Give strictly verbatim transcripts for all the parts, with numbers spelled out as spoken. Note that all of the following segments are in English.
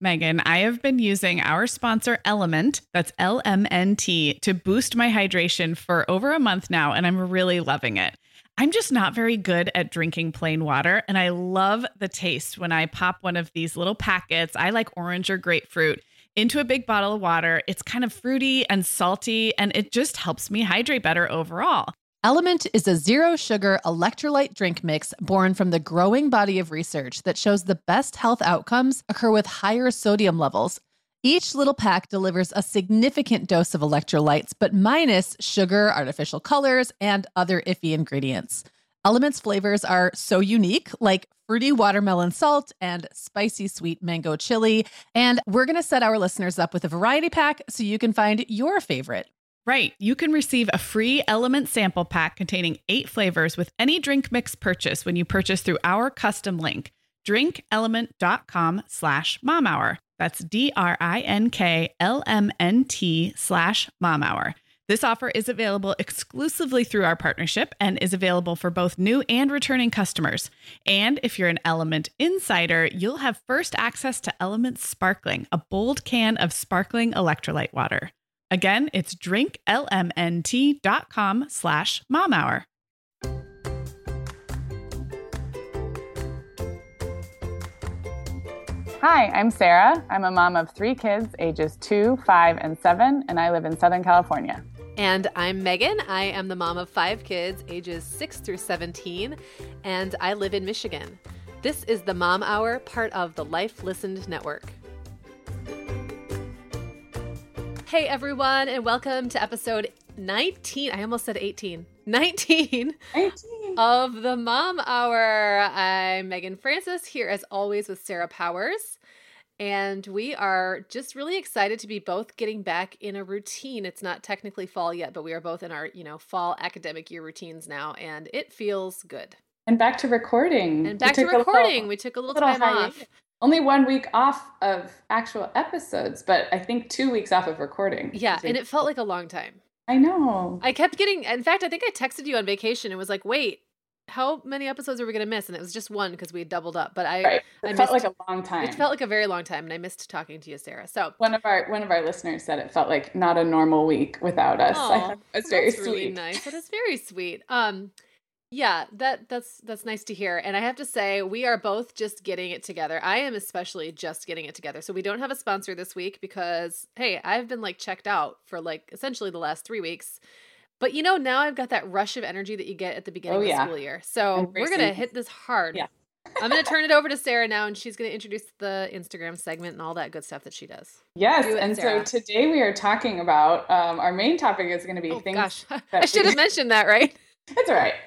Megan, I have been using our sponsor Element, that's L M N T, to boost my hydration for over a month now, and I'm really loving it. I'm just not very good at drinking plain water, and I love the taste when I pop one of these little packets. I like orange or grapefruit into a big bottle of water. It's kind of fruity and salty, and it just helps me hydrate better overall. Element is a zero-sugar electrolyte drink mix born from the growing body of research that shows the best health outcomes occur with higher sodium levels. Each little pack delivers a significant dose of electrolytes, but minus sugar, artificial colors, and other iffy ingredients. Element's flavors are so unique, like fruity watermelon salt and spicy sweet mango chili. And we're going to set our listeners up with a variety pack so you can find your favorite. Right. You can receive a free Element sample pack containing eight flavors with any drink mix purchase when you purchase through our custom link, drinkelement.com slash mom hour. That's D-R-I-N-K-L-M-N-T slash mom hour. This offer is available exclusively through our partnership and is available for both new and returning customers. And if you're an Element insider, you'll have first access to Element Sparkling, a bold can of sparkling electrolyte water. Again, it's drinklmnt.com slash mom hour. Hi, I'm Sarah. I'm a mom of three kids, ages two, five, and seven, and I live in Southern California. And I'm Megan. I am the mom of five kids, ages six through seventeen, and I live in Michigan. This is the Mom Hour, part of the Life Listened Network. Hey everyone, and welcome to episode nineteen. I almost said eighteen. nineteen, nineteen of the Mom Hour. I'm Megan Francis, here as always with Sarah Powers. And we are just really excited to be both getting back in a routine. It's not technically fall yet, but we are both in our, you know, fall academic year routines now, and it feels good. And back to recording. And back to recording. Little, we took a little, little time high. off. Only one week off of actual episodes, but I think two weeks off of recording. Yeah, and it felt like a long time. I know. I kept getting, in fact, I think I texted you on vacation and was like, wait, how many episodes are we going to miss? And it was just one because we had doubled up. But I, right. It I felt missed, like a long time. It felt like a very long time, and I missed talking to you, Sarah. So one of our one of our listeners said it felt like not a normal week without us. Aww, I thought it was very that's sweet. Really nice. That is very sweet. Um, yeah, that that's that's nice to hear. And I have to say, we are both just getting it together. I am especially just getting it together. So we don't have a sponsor this week because, hey, I've been like checked out for like essentially the last three weeks. But, you know, now I've got that rush of energy that you get at the beginning oh, of the yeah. school year. So Embracing. We're going to hit this hard. Yeah. I'm going to turn it over to Sarah now, and she's going to introduce the Instagram segment and all that good stuff that she does. Yes, Do it, and Sarah. so today we are talking about, um, our main topic is going to be oh, things. Gosh, that I should have we... mentioned that, right? That's all right.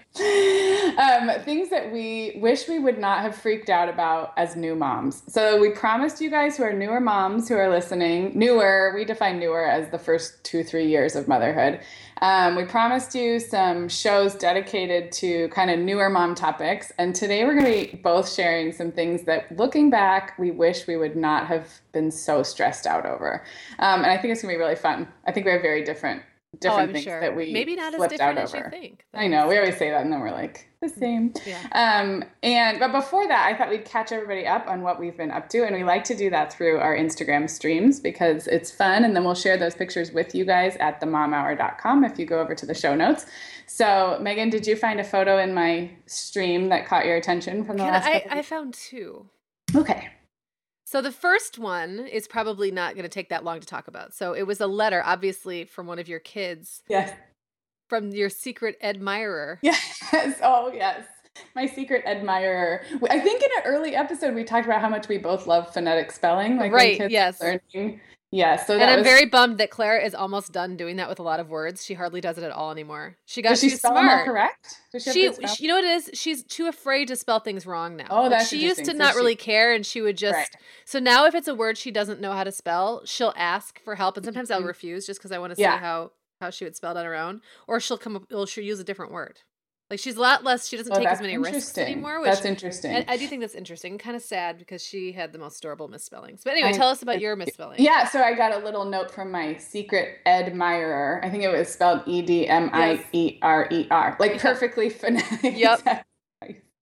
Um, things that we wish we would not have freaked out about as new moms. So we promised you guys who are newer moms who are listening, newer, we define newer as the first two, three years of motherhood. Um, we promised you some shows dedicated to kind of newer mom topics. And today we're going to be both sharing some things that, looking back, we wish we would not have been so stressed out over. Um, and I think it's going to be really fun. I think we have very different different oh, things sure. that we maybe not as flipped different out as over. you think. I know, we always say that and then we're like the same. Yeah. Um, and but before that, I thought we'd catch everybody up on what we've been up to, and we like to do that through our Instagram streams because it's fun, and then we'll share those pictures with you guys at the mom hour dot com if you go over to the show notes. So Megan, did you find a photo in my stream that caught your attention from the Can last? I, couple I found two. Okay. So the first one is probably not going to take that long to talk about. So it was a letter, obviously, from one of your kids. Yes. From your secret admirer. Yes. Oh, yes. My secret admirer. I think in an early episode, we talked about how much we both love phonetic spelling. Like right. When kids yes. are learning. Yeah, so that and I'm was... very bummed that Claire is almost done doing that with a lot of words. She hardly does it at all anymore. She got Does she she's spell smart. them all correct? Does she, she, have good spell? she, you know what it is? She's too afraid to spell things wrong now. Oh, like, that's she used to interesting. not So really she- care, and she would just. Right. So now, if it's a word she doesn't know how to spell, she'll ask for help, and sometimes I'll Mhm. refuse just because I want to see Yeah. how how she would spell it on her own, or she'll come up. Or she'll use a different word. Like she's a lot less. She doesn't Oh, take as that's many risks interesting. anymore. Which, That's interesting. and I do think that's interesting. Kind of sad because she had the most adorable misspellings. But anyway, I- tell us about your misspelling. Yeah, so I got a little note from my secret admirer. I think it was spelled E D M I E R E R, like Yeah. perfectly phonetic. Yep. Exactly.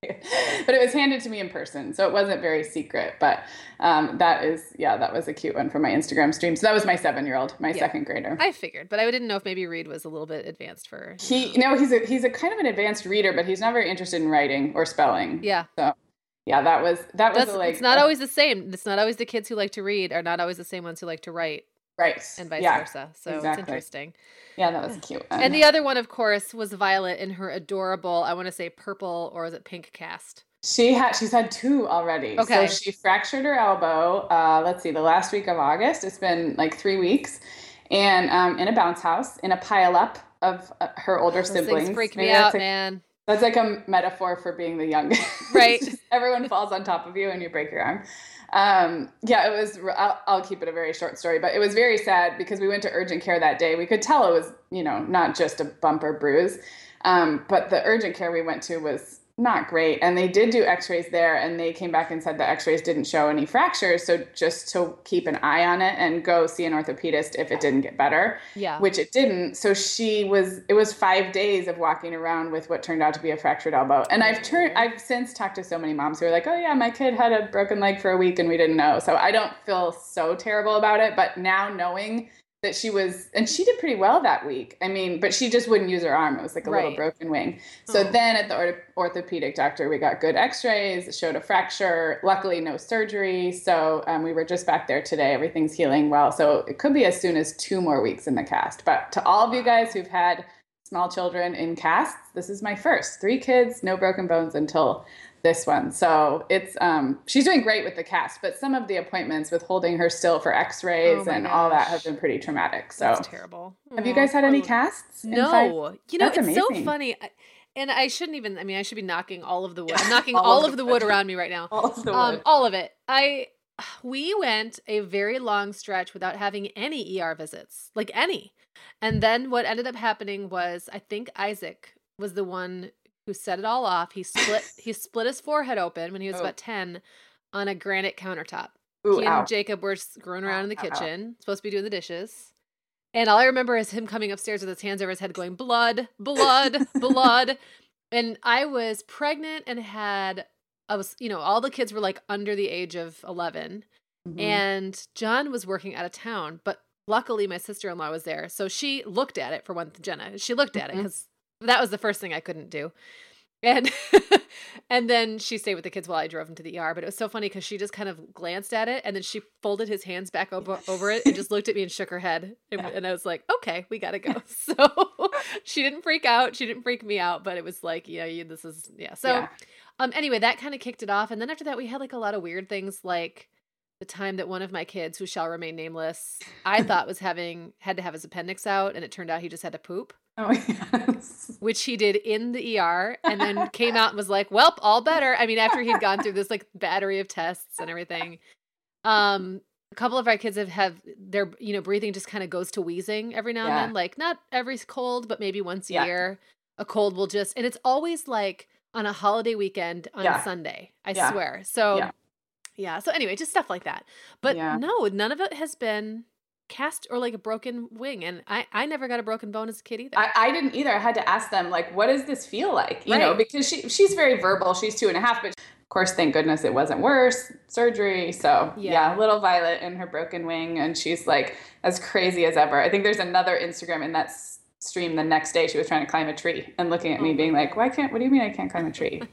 But it was handed to me in person, so it wasn't very secret. But um, that is, yeah, that was a cute one for my Instagram stream. So that was my seven-year-old, my yeah. second grader. I figured, but I didn't know if maybe Reed was a little bit advanced for. He, no, he's a he's a kind of an advanced reader, but he's not very interested in writing or spelling. Yeah. So yeah, that was that was That's, a, like. It's not a, always the same. It's not always the kids who like to read are not always the same ones who like to write. Right. And vice yeah, versa. So exactly. it's interesting. Yeah, that was cute. Um, and the other one, of course, was Violet in her adorable, I want to say purple, or is it pink cast? She had, she's had two already. Okay. So she fractured her elbow, uh, let's see, the last week of August. It's been like three weeks. And um, in a bounce house, in a pile up of uh, her older Those siblings. Things freak Maybe me out, like, man. That's like a metaphor for being the youngest. Right. Just everyone falls on top of you and you break your arm. Um, yeah, it was, I'll, I'll keep it a very short story, but it was very sad because we went to urgent care that day. We could tell it was, you know, not just a bump or bruise. Um, but the urgent care we went to was not great. And they did do x-rays there and they came back and said the x-rays didn't show any fractures. So just to keep an eye on it and go see an orthopedist if it didn't get better, yeah, which it didn't. So she was, it was five days of walking around with what turned out to be a fractured elbow. And I've turned, I've since talked to so many moms who are like, oh yeah, my kid had a broken leg for a week and we didn't know. So I don't feel so terrible about it. But now knowing that she was, and she did pretty well that week. I mean, but she just wouldn't use her arm. It was like a right. little broken wing. So oh. then at the orth- orthopedic doctor, we got good x-rays, it showed a fracture, luckily no surgery. So um, we were just back there today. Everything's healing well. So it could be as soon as two more weeks in the cast. But to all of you guys who've had small children in casts, this is my first. Three kids, no broken bones until this one. So it's, um, she's doing great with the cast, but some of the appointments with holding her still for x-rays oh and gosh. all that have been pretty traumatic. So that's terrible. Have Aww. you guys had any casts? No, five? You know, that's it's amazing. so funny. And I shouldn't even, I mean, I should be knocking all of the wood. I'm knocking all, all of the wood around me right now. All of the um, wood. All of it. I, we went a very long stretch without having any E R visits, like any. And then what ended up happening was, I think Isaac was the one who set it all off. He split he split his forehead open when he was oh. about ten on a granite countertop. Ooh, he and ow. Jacob were screwing around ow, in the kitchen, ow. supposed to be doing the dishes. And all I remember is him coming upstairs with his hands over his head going, blood, blood, blood. And I was pregnant and had, I was, you know, all the kids were like under the age of eleven. Mm-hmm. And John was working out of town, but luckily my sister-in-law was there. So she looked at it for one, Jenna. She looked at mm-hmm. it because that was the first thing I couldn't do. And and then she stayed with the kids while I drove him to the E R. But it was so funny because she just kind of glanced at it and then she folded his hands back over, over it and just looked at me and shook her head. And, yeah. and I was like, okay, we got to go. So she didn't freak out. She didn't freak me out. But it was like, yeah, you, this is, yeah. So yeah. um, anyway, that kind of kicked it off. And then after that, we had like a lot of weird things like the time that one of my kids, who shall remain nameless, I thought was having, had to have his appendix out. And it turned out he just had to poop. Oh, yes. Which he did in the E R and then came out and was like, welp, all better. I mean, after he'd gone through this like battery of tests and everything. Um, a couple of our kids have, have their, you know, breathing just kind of goes to wheezing every now yeah. and then. Like not every cold, but maybe once a yeah. year, a cold will just, and it's always like on a holiday weekend on yeah. Sunday, I yeah. swear. So yeah. yeah. So anyway, just stuff like that. But yeah. no, none of it has been cast or like a broken wing. And I, I never got a broken bone as a kid either. I, I didn't either. I had to ask them, like, what does this feel like? You right. know, because she she's very verbal. She's two and a half, but of course, thank goodness it wasn't worse. Surgery. So yeah. yeah, little Violet in her broken wing. And she's like as crazy as ever. I think there's another Instagram in that s- stream the next day. She was trying to climb a tree and looking at me being like, why can't, what do you mean I can't climb a tree?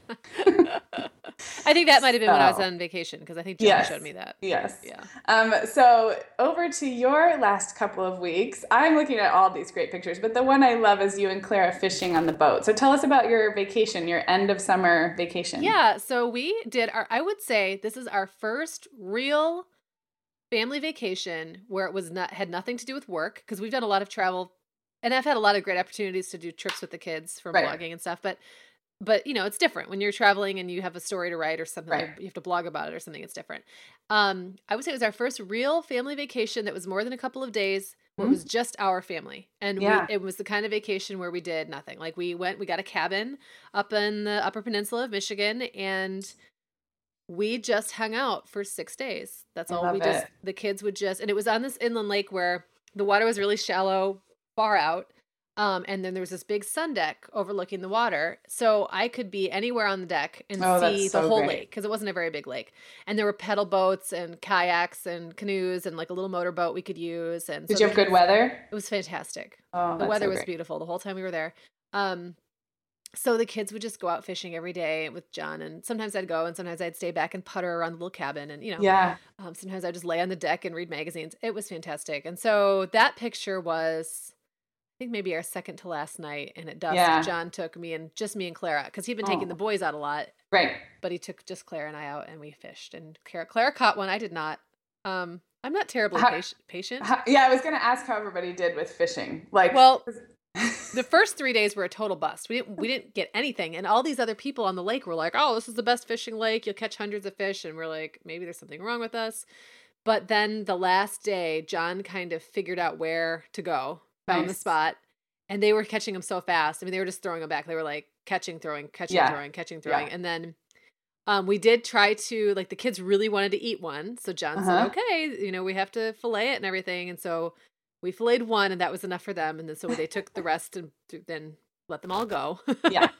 I think that might have been so, when I was on vacation because I think Jenna yes, showed me that. Yes. Yeah. Um, so over to your last couple of weeks. I'm looking at all these great pictures, but the one I love is you and Clara fishing on the boat. So tell us about your vacation, your end of summer vacation. Yeah. So we did our, I would say this is our first real family vacation where it was not, had nothing to do with work because we've done a lot of travel and I've had a lot of great opportunities to do trips with the kids for right. blogging and stuff, but But, you know, it's different when you're traveling and you have a story to write or something, right. you have to blog about it or something, it's different. Um, I would say it was our first real family vacation that was more than a couple of days where mm-hmm. it was just our family. And yeah. we, it was the kind of vacation where we did nothing. Like we went, we got a cabin up in the Upper Peninsula of Michigan and we just hung out for six days. That's I all love we it. just, the kids would just, and it was on this inland lake where the water was really shallow, far out. Um, and then there was this big sun deck overlooking the water. So I could be anywhere on the deck and Oh, see that's the so whole great. lake because it wasn't a very big lake. And there were pedal boats and kayaks and canoes and like a little motorboat we could use. And Did so you the have good kids- weather? It was fantastic. Oh, The that's weather so was great. beautiful the whole time we were there. Um, so the kids would just go out fishing every day with John. And sometimes I'd go and sometimes I'd stay back and putter around the little cabin. And, you know, Yeah. um, sometimes I'd just lay on the deck and read magazines. It was fantastic. And so that picture was, I think maybe our second to last night. And at dusk, Yeah. John took me and just me and Clara because he'd been Oh. taking the boys out a lot, Right. but he took just Clara and I out and we fished. And Clara, Clara caught one. I did not. Um, I'm not terribly How- patient. patient. How- yeah, I was going to ask how everybody did with fishing. Like, Well, the first three days were a total bust. We didn't we didn't get anything, and all these other people on the lake were like, "Oh, this is the best fishing lake. You'll catch hundreds of fish." And we're like, maybe there's something wrong with us. But then the last day, John kind of figured out where to go, found the Nice. spot, and they were catching them so fast. I mean, they were just throwing them back. They were like catching, throwing, catching, Yeah. throwing, catching, throwing, Yeah. and then. Um, we did try to, like, the kids really wanted to eat one. So John Uh-huh. said, okay, you know, we have to fillet it and everything. And so we filleted one and that was enough for them. And then so they took the rest and th- then let them all go. Yeah.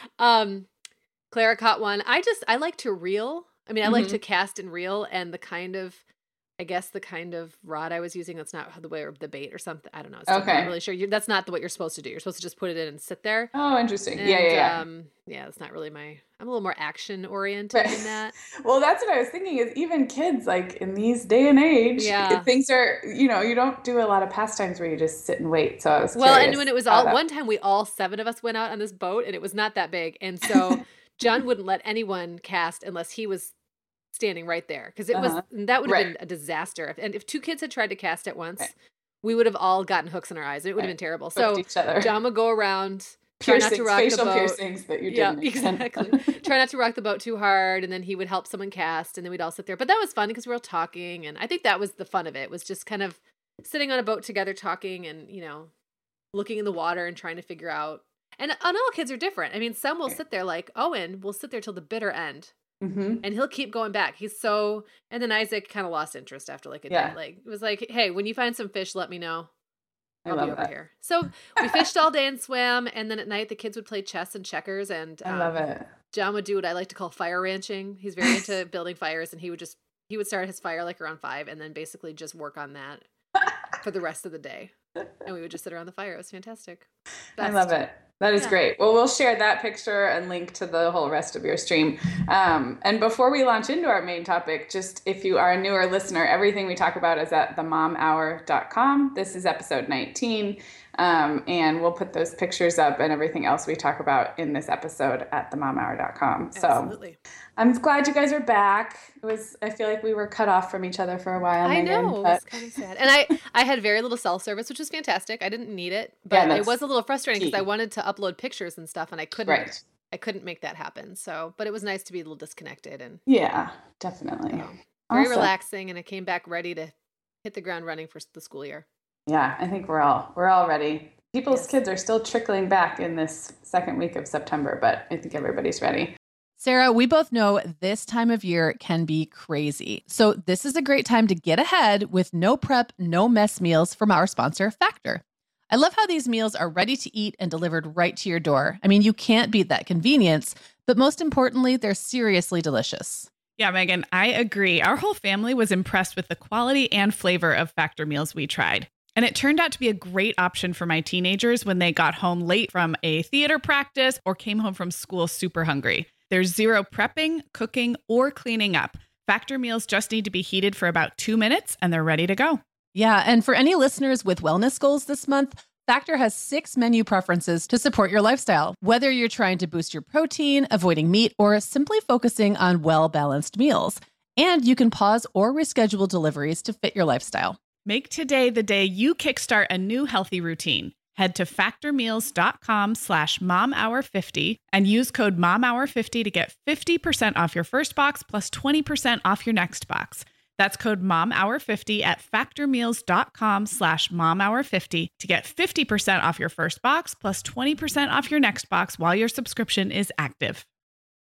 um, Clara caught one. I just, I like to reel. I mean, I like Mhm. to cast and reel, and the kind of, I guess the kind of rod I was using, that's not the way, or the bait or something. I don't know. I'm Okay. not really sure. You, that's not the, what you're supposed to do. You're supposed to just put it in and sit there. Oh, interesting. And, yeah, yeah, yeah. Um, yeah, that's not really my, I'm a little more action oriented Right. than that. Well, that's what I was thinking is even kids, like in these day and age, Yeah. things are, you know, you don't do a lot of pastimes where you just sit and wait. So I was Well, and curious when it was how all that- one time, we all seven of us went out on this boat, and it was not that big, and so John wouldn't let anyone cast unless he was standing right there because it Uh-huh. was that would have Right. been a disaster. If, and if two kids had tried to cast at once, Right. we would have all gotten hooks in our eyes. It would have Right. been terrible. Hooked So each other. John would go around, try not piercings, to rock the facial boat. piercings that you Yeah, didn't. exactly. Try not to rock the boat too hard, and then he would help someone cast, and then we'd all sit there. But that was fun because we were all talking, and I think that was the fun of it. Was just kind of sitting on a boat together, talking, and you know, looking in the water and trying to figure out. And, and all kids are different. I mean, some will sit there like Owen will sit there till the bitter end, hmm and he'll keep going back. He's so. And then Isaac kind of lost interest after like a Yeah. day. Like it was like, hey, when you find some fish, let me know. I I'll love be over that. here. So we fished all day and swam, and then at night the kids would play chess and checkers, and I love um, it. John would do what I like to call fire ranching. He's very into building fires, and he would just he would start his fire like around five, and then basically just work on that for the rest of the day. And we would just sit around the fire. It was fantastic. I Best. love it. That is Yeah. great. Well, we'll share that picture and link to the whole rest of your stream. Um, and before we launch into our main topic, just if you are a newer listener, everything we talk about is at the mom hour dot com. This is episode nineteen. Um, and we'll put those pictures up and everything else we talk about in this episode at the mom hour dot com. So Absolutely. I'm glad you guys are back. It was, I feel like we were cut off from each other for a while. I Megan, know. It but- was kind of sad. And I, I had very little cell service, which was fantastic. I didn't need it, but Yeah, it that's was a little frustrating because key. I wanted to upload pictures and stuff, and I couldn't. Right. I couldn't make that happen. So, but it was nice to be a little disconnected and Yeah, definitely. so, very Awesome. relaxing. And I came back ready to hit the ground running for the school year. Yeah, I think we're all we're all ready. People's Yes. kids are still trickling back in this second week of September, but I think everybody's ready. Sarah, we both know this time of year can be crazy. So this is a great time to get ahead with no prep, no mess meals from our sponsor, Factor. I love how these meals are ready to eat and delivered right to your door. I mean, you can't beat that convenience, but most importantly, they're seriously delicious. Yeah, Megan, I agree. Our whole family was impressed with the quality and flavor of Factor meals we tried. And it turned out to be a great option for my teenagers when they got home late from a theater practice or came home from school super hungry. There's zero prepping, cooking, or cleaning up. Factor meals just need to be heated for about two minutes and they're ready to go. Yeah, and for any listeners with wellness goals this month, Factor has six menu preferences to support your lifestyle. Whether you're trying to boost your protein, avoiding meat, or simply focusing on well-balanced meals. And you can pause or reschedule deliveries to fit your lifestyle. Make today the day you kickstart a new healthy routine. Head to factormeals.com slash momhour50 and use code momhour fifty to get fifty percent off your first box plus twenty percent off your next box. That's code momhour fifty at factormeals.com slash momhour50 to get fifty percent off your first box plus twenty percent off your next box while your subscription is active.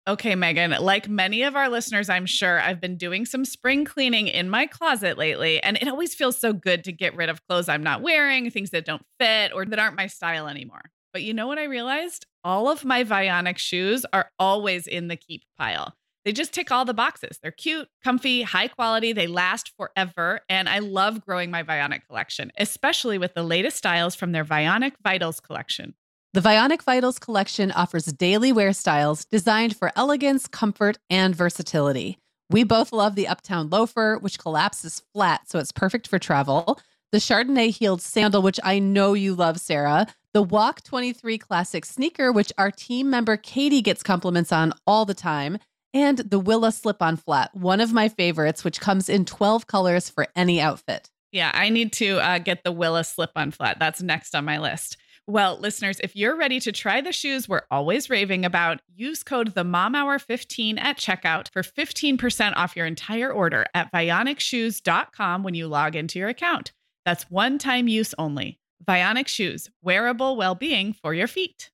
Okay, Megan, like many of our listeners, I'm sure I've been doing some spring cleaning in my closet lately, and it always feels so good to get rid of clothes I'm not wearing, things that don't fit or that aren't my style anymore. But you know what I realized? All of my Vionic shoes are always in the keep pile. They just tick all the boxes. They're cute, comfy, high quality. They last forever. And I love growing my Vionic collection, especially with the latest styles from their Vionic Vitals collection. The Vionic Vitals collection offers daily wear styles designed for elegance, comfort, and versatility. We both love the Uptown loafer, which collapses flat, so it's perfect for travel. The Chardonnay heeled sandal, which I know you love, Sarah. The Walk twenty-three classic sneaker, which our team member Katie gets compliments on all the time. And the Willa slip-on flat, one of my favorites, which comes in twelve colors for any outfit. Yeah, I need to uh, get the Willa slip-on flat. That's next on my list. Well, listeners, if you're ready to try the shoes we're always raving about, use code the mom hour fifteen at checkout for fifteen percent off your entire order at vionic shoes dot com when you log into your account. That's one-time use only. Vionic Shoes, wearable well-being for your feet.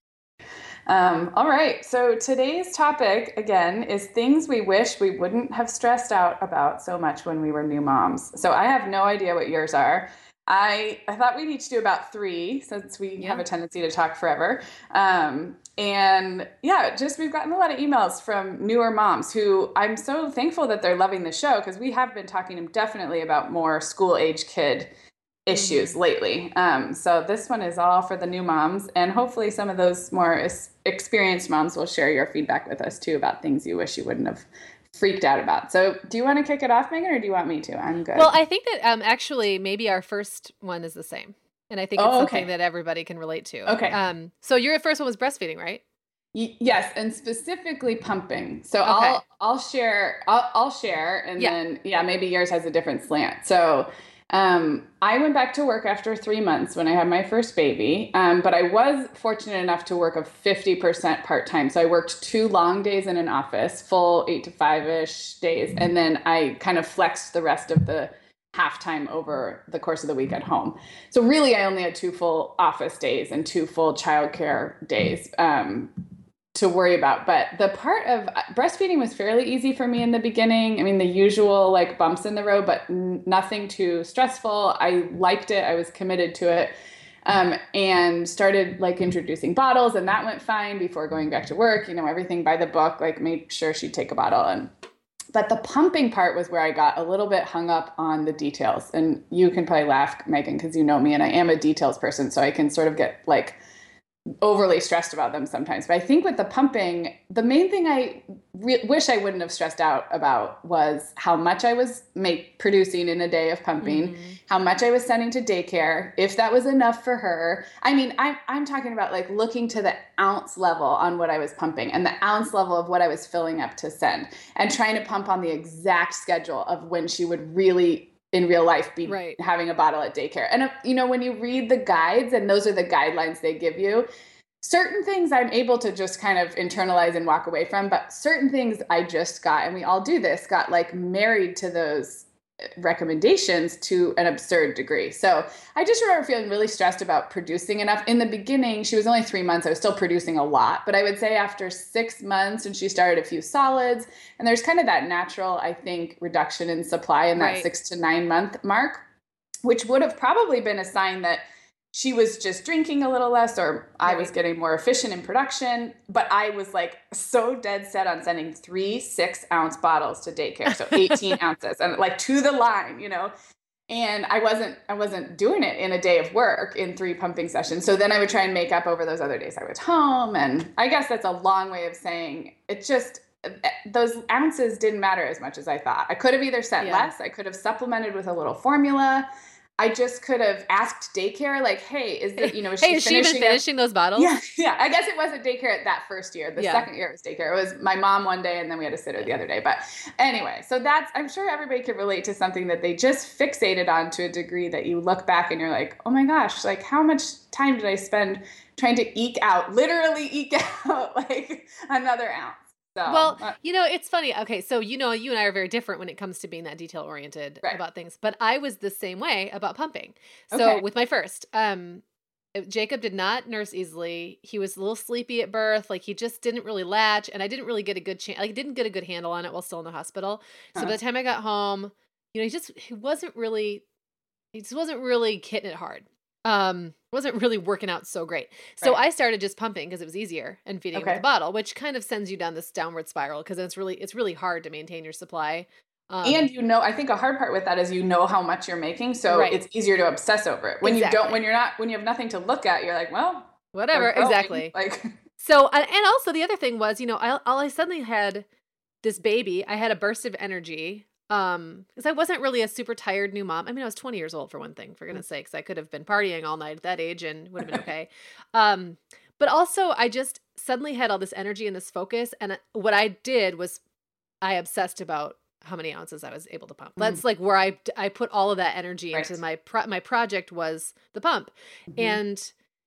Um, all right. So today's topic, again, is things we wish we wouldn't have stressed out about so much when we were new moms. So I have no idea what yours are. I, I thought we'd each do about three since we yeah. have a tendency to talk forever. Um, and yeah, just we've gotten a lot of emails from newer moms who I'm so thankful that they're loving the show because we have been talking definitely about more school age kid issues mm-hmm. lately. Um, so this one is all for the new moms, and hopefully some of those more es- experienced moms will share your feedback with us too about things you wish you wouldn't have freaked out about. So do you want to kick it off, Megan, or do you want me to? I'm good. Well, I think that um, actually maybe our first one is the same. And I think it's oh, something okay. that everybody can relate to. Okay. Um, so your first one was breastfeeding, right? Y- yes, and specifically pumping. So okay. I'll I'll share I'll, I'll share, and yeah. then yeah, maybe yours has a different slant. So um, I went back to work after three months when I had my first baby, um, but I was fortunate enough to work a fifty percent part-time. So I worked two long days in an office, full eight to five-ish days, and then I kind of flexed the rest of the half-time over the course of the week at home. So really, I only had two full office days and two full childcare days um, to worry about. But the part of breastfeeding was fairly easy for me in the beginning. I mean, the usual like bumps in the road, but n- nothing too stressful. I liked it. I was committed to it. Um, and started like introducing bottles, and that went fine before going back to work, you know, everything by the book, like made sure she'd take a bottle. And but the pumping part was where I got a little bit hung up on the details. And you can probably laugh, Megan, because you know me and I am a details person. So I can sort of get like overly stressed about them sometimes. But I think with the pumping, the main thing I re- wish I wouldn't have stressed out about was how much I was make, producing in a day of pumping, mm-hmm. how much I was sending to daycare, if that was enough for her. I mean, I'm, I'm talking about like looking to the ounce level on what I was pumping and the ounce level of what I was filling up to send and trying to pump on the exact schedule of when she would really in real life be right. having a bottle at daycare. And, you know, when you read the guides, and those are the guidelines they give you, certain things I'm able to just kind of internalize and walk away from, but certain things I just got, and we all do this, got like married to those recommendations to an absurd degree. So I just remember feeling really stressed about producing enough. In the beginning, she was only three months. I was still producing a lot, but I would say after six months and she started a few solids, and there's kind of that natural, I think, reduction in supply in that right. six to nine month mark, which would have probably been a sign that she was just drinking a little less, or I was getting more efficient in production. But I was like so dead set on sending three six ounce bottles to daycare. So eighteen ounces and like to the line, you know, and I wasn't, I wasn't doing it in a day of work in three pumping sessions. So then I would try and make up over those other days I was home. And I guess that's a long way of saying it just, those ounces didn't matter as much as I thought. I could have either sent yeah. less. I could have supplemented with a little formula. I just could have asked daycare, like, hey, is it, you know, is hey, she is she even finishing those bottles? Yeah, yeah. I guess it wasn't daycare at that first year. The yeah. second year it was daycare. It was my mom one day, and then we had a sitter the other day. But anyway, so that's, I'm sure everybody could relate to something that they just fixated on to a degree that you look back and you're like, oh my gosh, like how much time did I spend trying to eke out, literally eke out like another ounce? So, well, uh, you know, it's funny. Okay, so you know, you and I are very different when it comes to being that detail oriented right. about things. But I was the same way about pumping. So okay. with my first, um, Jacob did not nurse easily. He was a little sleepy at birth. Like he just didn't really latch, and I didn't really get a good chance. Like didn't get a good handle on it while still in the hospital. So Huh. by the time I got home, you know, he just he wasn't really he just wasn't really hitting it hard. Um, wasn't really working out so great. So Right. I started just pumping because it was easier and feeding him Okay. with the bottle, which kind of sends you down this downward spiral because it's really it's really hard to maintain your supply. Um, And you know, I think a hard part with that is you know how much you're making, so Right. it's easier to obsess over it. When you Exactly. don't, when you're not, when you have nothing to look at, you're like, well, whatever, they're growing. exactly. Like, So, uh, and also the other thing was, you know, I, I suddenly had this baby. I had a burst of energy um, because I wasn't really a super tired new mom. I mean, I was twenty years old for one thing, for goodness sakes. I could have been partying all night at that age and would have been okay. um, but also, I just suddenly had all this energy and this focus. And what I did was I obsessed about how many ounces I was able to pump. That's like where I, I put all of that energy into Right. my pro- my project was the pump. Mhm. And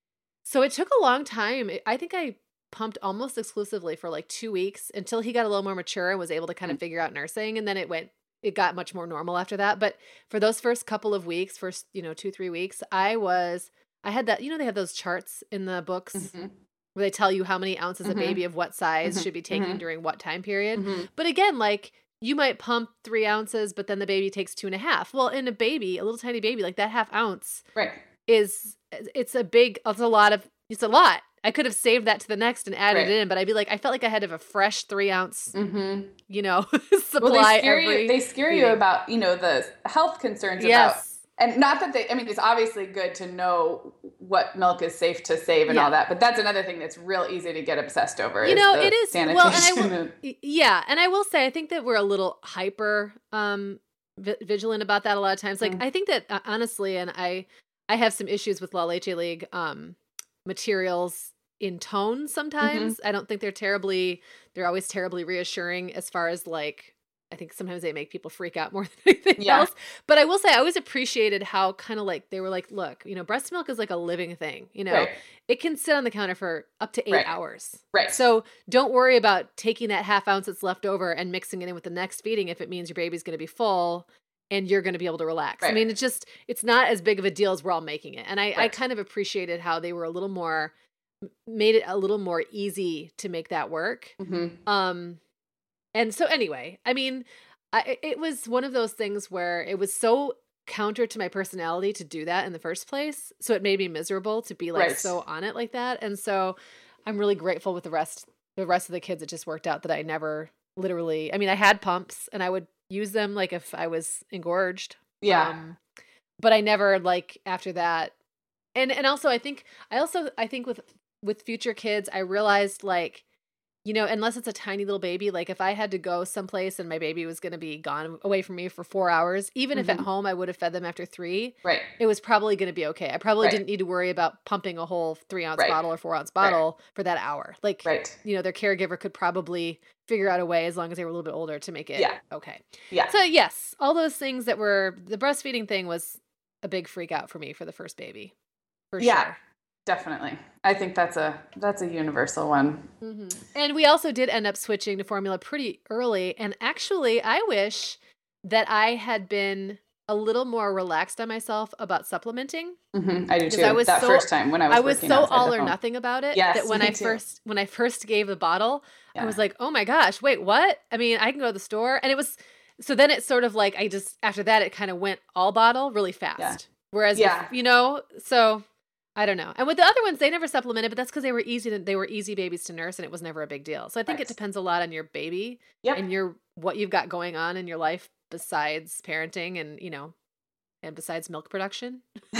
so it took a long time. It- I think I pumped almost exclusively for like two weeks until he got a little more mature and was able to kind of figure out nursing. And then it went, it got much more normal after that. But for those first couple of weeks, first, you know, two, three weeks, I was, I had that, you know, they have those charts in the books Mhm. where they tell you how many ounces Mhm. a baby of what size Mhm. should be taking Mhm. during what time period. Mhm. But again, like you might pump three ounces, but then the baby takes two and a half. Well, in a baby, a little tiny baby, like that half ounce Right. is, it's a big, it's a lot of, it's a lot. I could have saved that to the next and added Right. it in, but I'd be like, I felt like I had to have a fresh three ounce, Mm-hmm. you know, supply Well, they scare every. you. They scare you feeding. about, you know, the health concerns about, Yes. and not that they. I mean, it's obviously good to know what milk is safe to save and Yeah. all that, but that's another thing that's real easy to get obsessed over. You is know, the it is- sanitation. well, and I will- and- Y- Yeah, and I will say, I think that we're a little hyper um, vi- vigilant about that a lot of times. Like, Mm. I think that uh, honestly, and I, I have some issues with La Leche League um, materials in tone sometimes. I don't think they're terribly, they're always terribly reassuring as far as like, I think sometimes they make people freak out more than anything Yeah. else. But I will say, I always appreciated how kind of like, they were like, look, you know, breast milk is like a living thing, you know, Right. it can sit on the counter for up to eight Right. hours. Right. So don't worry about taking that half ounce that's left over and mixing it in with the next feeding if it means your baby's going to be full and you're going to be able to relax. I Right. mean, it's just, it's not as big of a deal as we're all making it. And I, I Right. kind of appreciated how they were a little more, made it a little more easy to make that work. Mhm. Um, and so anyway, I mean, I, it was one of those things where it was so counter to my personality to do that in the first place. So it made me miserable to be like Right. so on it like that. And so I'm really grateful with the rest, the rest of the kids. It just worked out that I never literally, I mean, I had pumps and I would use them like if I was engorged. Yeah. Um, but I never like after that. And, and also I think, I also, I think with, with future kids, I realized like, you know, unless it's a tiny little baby, like if I had to go someplace and my baby was going to be gone away from me for four hours, even if at Mhm. home I would have fed them after three, Right. it was probably going to be okay. I probably Right. didn't need to worry about pumping a whole three ounce Right. bottle or four ounce bottle for that hour. Like, Right. you know, their caregiver could probably figure out a way as long as they were a little bit older to make it Yeah. okay. Yeah. So yes, all those things that were, the breastfeeding thing was a big freak out for me for the first baby. For Yeah. sure. Definitely. I think that's a that's a universal one. hmm And we also did end up switching to formula pretty early. And actually, I wish that I had been a little more relaxed on myself about supplementing. hmm I do Because too. I was that so- first time when I was I was working so outside all the or home. nothing about it Yes, that when me I too. first when I first gave the bottle, I Yeah. was like, oh my gosh, wait, what? I mean, I can go to the store, and it was so. Then it's sort of like I just after that it kind of went all bottle really fast. Yeah. Whereas, Yeah. if- you know, so. I don't know. And with the other ones, they never supplemented, but that's because they were easy to, they were easy babies to nurse and it was never a big deal. So I think Right. it depends a lot on your baby Yep. and your, what you've got going on in your life besides parenting and, you know, and besides milk production.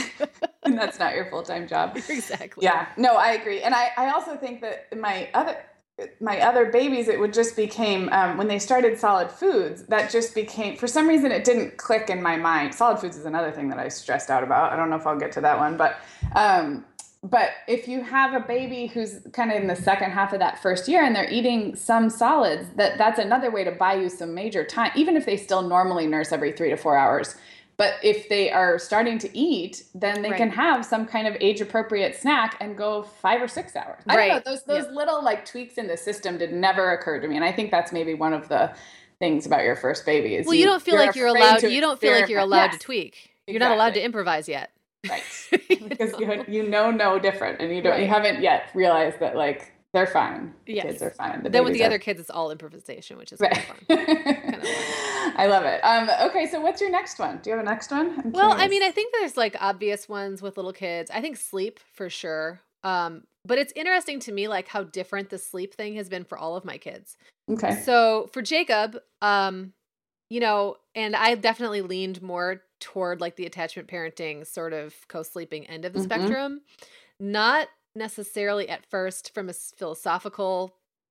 And that's not your full-time job. Exactly. Yeah, no, I agree. And I, I also think that my other my other babies, it would just became um, when they started solid foods, that just became, for some reason, it didn't click in my mind. Solid foods is another thing that I stressed out about. I don't know if I'll get to that one, but um, but if you have a baby who's kind of in the second half of that first year and they're eating some solids, that that's another way to buy you some major time, even if they still normally nurse every three to four hours. But if they are starting to eat, then they Right. can have some kind of age-appropriate snack and go five or six hours. I Right. don't know. Those those little like tweaks in the system did never occur to me, and I think that's maybe one of the things about your first baby is Well, you, don't feel like you're afraid allowed, to you don't feel like you're experiment. allowed to Yes, tweak. You're not allowed to exactly. improvise yet. Right. Because you, you know no different, and you don't, right. you haven't yet realized that like they're fine. The yes. kids are fine. The then with the are... other kids, it's all improvisation, which is right. kind of fun. kind of fun. I love it. Um, okay, so what's your next one? Do you have a next one? I'm well, curious. I mean, I think there's like obvious ones with little kids. I think sleep for sure. Um, but it's interesting to me, like how different the sleep thing has been for all of my kids. Okay. So for Jacob, um, you know, and I definitely leaned more toward like the attachment parenting sort of co-sleeping end of the mm-hmm. spectrum. Not necessarily at first from a philosophical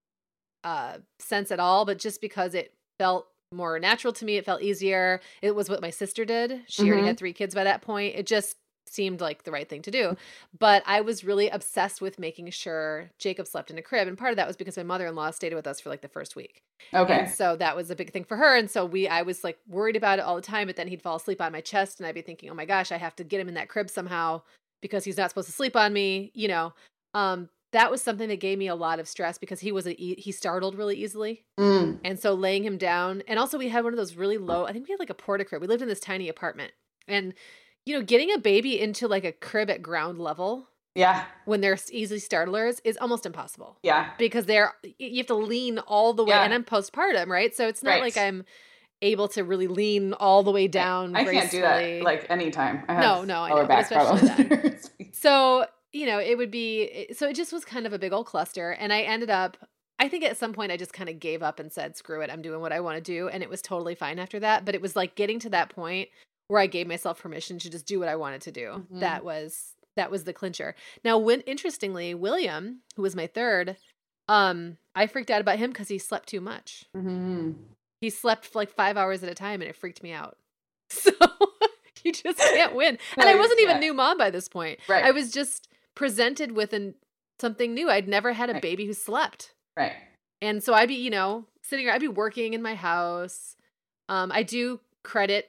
uh, sense at all, but just because it felt more natural to me. It felt easier. It was what my sister did. She mm-hmm. already had three kids by that point. It just seemed like the right thing to do. But I was really obsessed with making sure Jacob slept in a crib. And part of that was because my mother-in-law stayed with us for like the first week. Okay. And so that was a big thing for her. And so we, I was like worried about it all the time, but then he'd fall asleep on my chest and I'd be thinking, oh my gosh, I have to get him in that crib somehow because he's not supposed to sleep on me. You know, um, that was something that gave me a lot of stress because he was a, he startled really easily. Mm. And so laying him down, and also we had one of those really low, I think we had like a porta crib. We lived in this tiny apartment, and you know, getting a baby into like a crib at ground level, yeah, when they're easily startlers is almost impossible. Yeah, because they're, you have to lean all the way, yeah. and I'm postpartum, right? So it's not right. like I'm able to really lean all the way down. I gracefully. can't do that like anytime. I have no, no, I know, back especially then. So you know, it would be, so it just was kind of a big old cluster. And I ended up, I think at some point I just kind of gave up and said, screw it, I'm doing what I want to do. And it was totally fine after that. But it was like getting to that point where I gave myself permission to just do what I wanted to do. Mm-hmm. That was, that was the clincher. Now, when interestingly, William, who was my third, um, I freaked out about him because he slept too much. Mm-hmm. He slept for like five hours at a time and it freaked me out. So you just can't win. No, and I wasn't even yeah. new mom by this point. Right. I was just presented with an, something new. I'd never had a right. baby who slept. Right. And so I'd be, you know, sitting, I'd be working in my house. Um, I do credit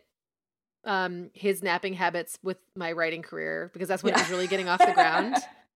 um, his napping habits with my writing career because that's when yeah. I was really getting off the ground.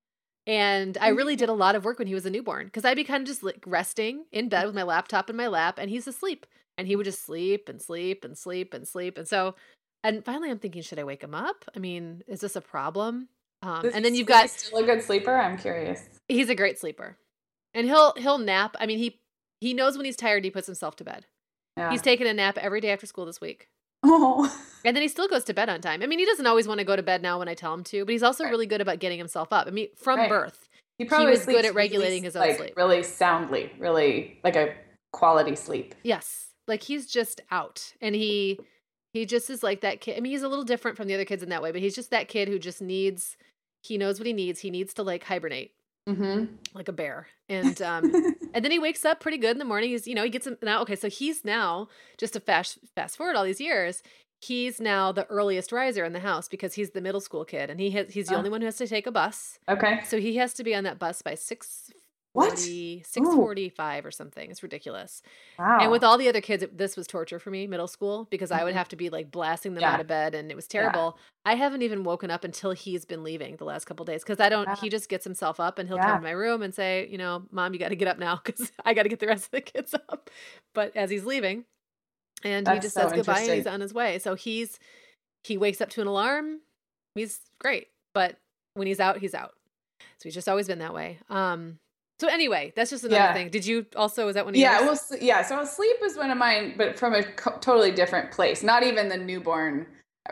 And I really did a lot of work when he was a newborn because I'd be kind of just like resting in bed with my laptop in my lap and he's asleep and he would just sleep and sleep and sleep and sleep. And so, and finally I'm thinking, should I wake him up? I mean, is this a problem? Um, and then you've got still a good sleeper. I'm curious. He's a great sleeper, and he'll he'll nap. I mean, he he knows when he's tired. He puts himself to bed. Yeah. He's taken a nap every day after school this week. Oh, and then he still goes to bed on time. I mean, he doesn't always want to go to bed now when I tell him to, but he's also right. really good about getting himself up. I mean, from right. birth, he probably he was good at regulating his own like, sleep, really soundly, really like a quality sleep. Yes, like he's just out, and he he just is like that kid. I mean, he's a little different from the other kids in that way, but he's just that kid who just needs. He knows what he needs. He needs to like hibernate mm-hmm. like a bear. And, um, and then he wakes up pretty good in the morning. He's, you know, he gets him now. Okay. So he's now just to fast, fast forward all these years. He's now the earliest riser in the house because he's the middle school kid and he has, he's the oh. only one who has to take a bus. Okay. So he has to be on that bus by six What? six forty-five or something. It's ridiculous. Wow. And with all the other kids, it, this was torture for me, middle school, because mm-hmm. I would have to be like blasting them yeah. out of bed and it was terrible. Yeah. I haven't even woken up until he's been leaving the last couple of days because I don't, yeah. he just gets himself up and he'll yeah. come to my room and say, you know, Mom, you got to get up now because I got to get the rest of the kids up. But as he's leaving and That's he just so says goodbye and he's on his way. So he's, he wakes up to an alarm. He's great. But when he's out, he's out. So he's just always been that way. Um, So anyway, that's just another yeah. thing. Did you also, was that one of yeah, yours? well, yeah. So sleep is one of mine, but from a co- totally different place, not even the newborn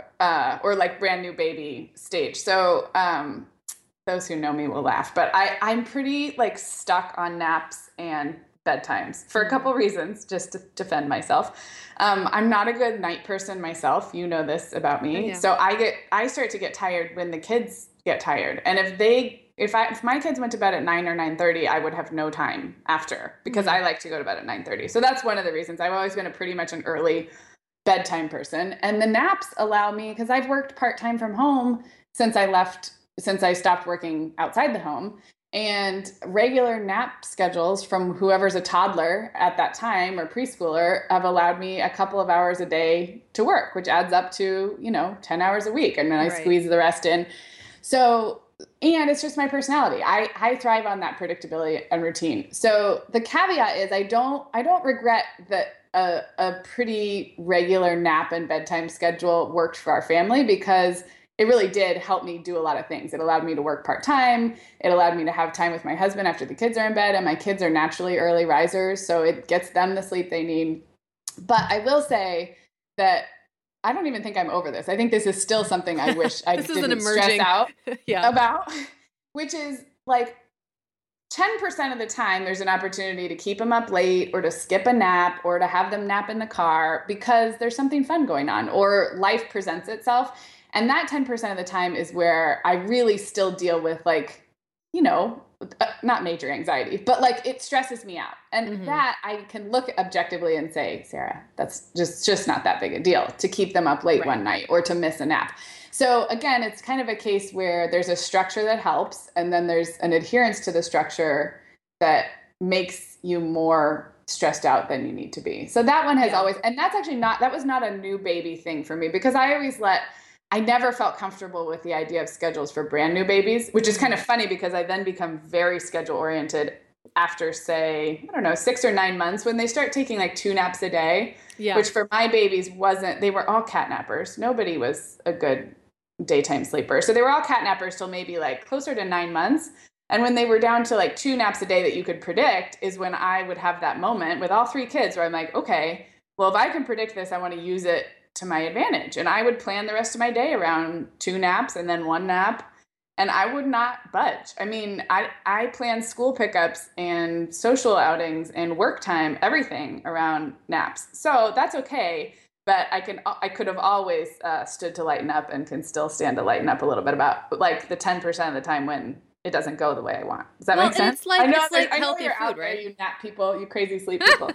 uh, or like brand new baby stage. So um, those who know me will laugh, but I, I'm pretty like stuck on naps and bedtimes for a couple reasons, just to defend myself. Um, I'm not a good night person myself. You know this about me. Oh, yeah. So I get, I start to get tired when the kids get tired. And if they If I if my kids went to bed at nine or nine thirty, I would have no time after because mm-hmm. I like to go to bed at nine thirty. So that's one of the reasons. I've always been a pretty much an early bedtime person. And the naps allow me, because I've worked part-time from home since I left, since I stopped working outside the home. And regular nap schedules from whoever's a toddler at that time or preschooler have allowed me a couple of hours a day to work, which adds up to, you know, ten hours a week. And then I right. squeeze the rest in. So And it's just my personality. I, I thrive on that predictability and routine. So the caveat is I don't I don't regret that a, a pretty regular nap and bedtime schedule worked for our family because it really did help me do a lot of things. It allowed me to work part-time. It allowed me to have time with my husband after the kids are in bed, and my kids are naturally early risers, so it gets them the sleep they need. But I will say that I don't even think I'm over this. I think this is still something I wish I didn't emerging... stress out yeah. about, which is like ten percent of the time there's an opportunity to keep them up late or to skip a nap or to have them nap in the car because there's something fun going on or life presents itself. And that ten percent of the time is where I really still deal with like, you know, uh, not major anxiety, but like it stresses me out. And mm-hmm. that I can look objectively and say, Sarah, that's just, just not that big a deal to keep them up late right. one night or to miss a nap. So again, it's kind of a case where there's a structure that helps, and then there's an adherence to the structure that makes you more stressed out than you need to be. So that one has yeah. always, and that's actually not, that was not a new baby thing for me, because I always let, I never felt comfortable with the idea of schedules for brand new babies, which is kind of funny because I then become very schedule oriented after, say, I don't know, six or nine months when they start taking like two naps a day, yeah. which for my babies wasn't, they were all cat nappers. Nobody was a good daytime sleeper. So they were all cat nappers till maybe like closer to nine months. And when they were down to like two naps a day that you could predict is when I would have that moment with all three kids where I'm like, okay, well, if I can predict this, I want to use it to my advantage. And I would plan the rest of my day around two naps and then one nap, and I would not budge. I mean, I, I plan school pickups and social outings and work time, everything around naps. So that's okay. But I can, I could have always uh, stood to lighten up and can still stand to lighten up a little bit about like the ten percent of the time when it doesn't go the way I want. Does that well, make sense? It's like, I know, it's like I know healthy you're food, out right? There, you nap people, you crazy sleep people.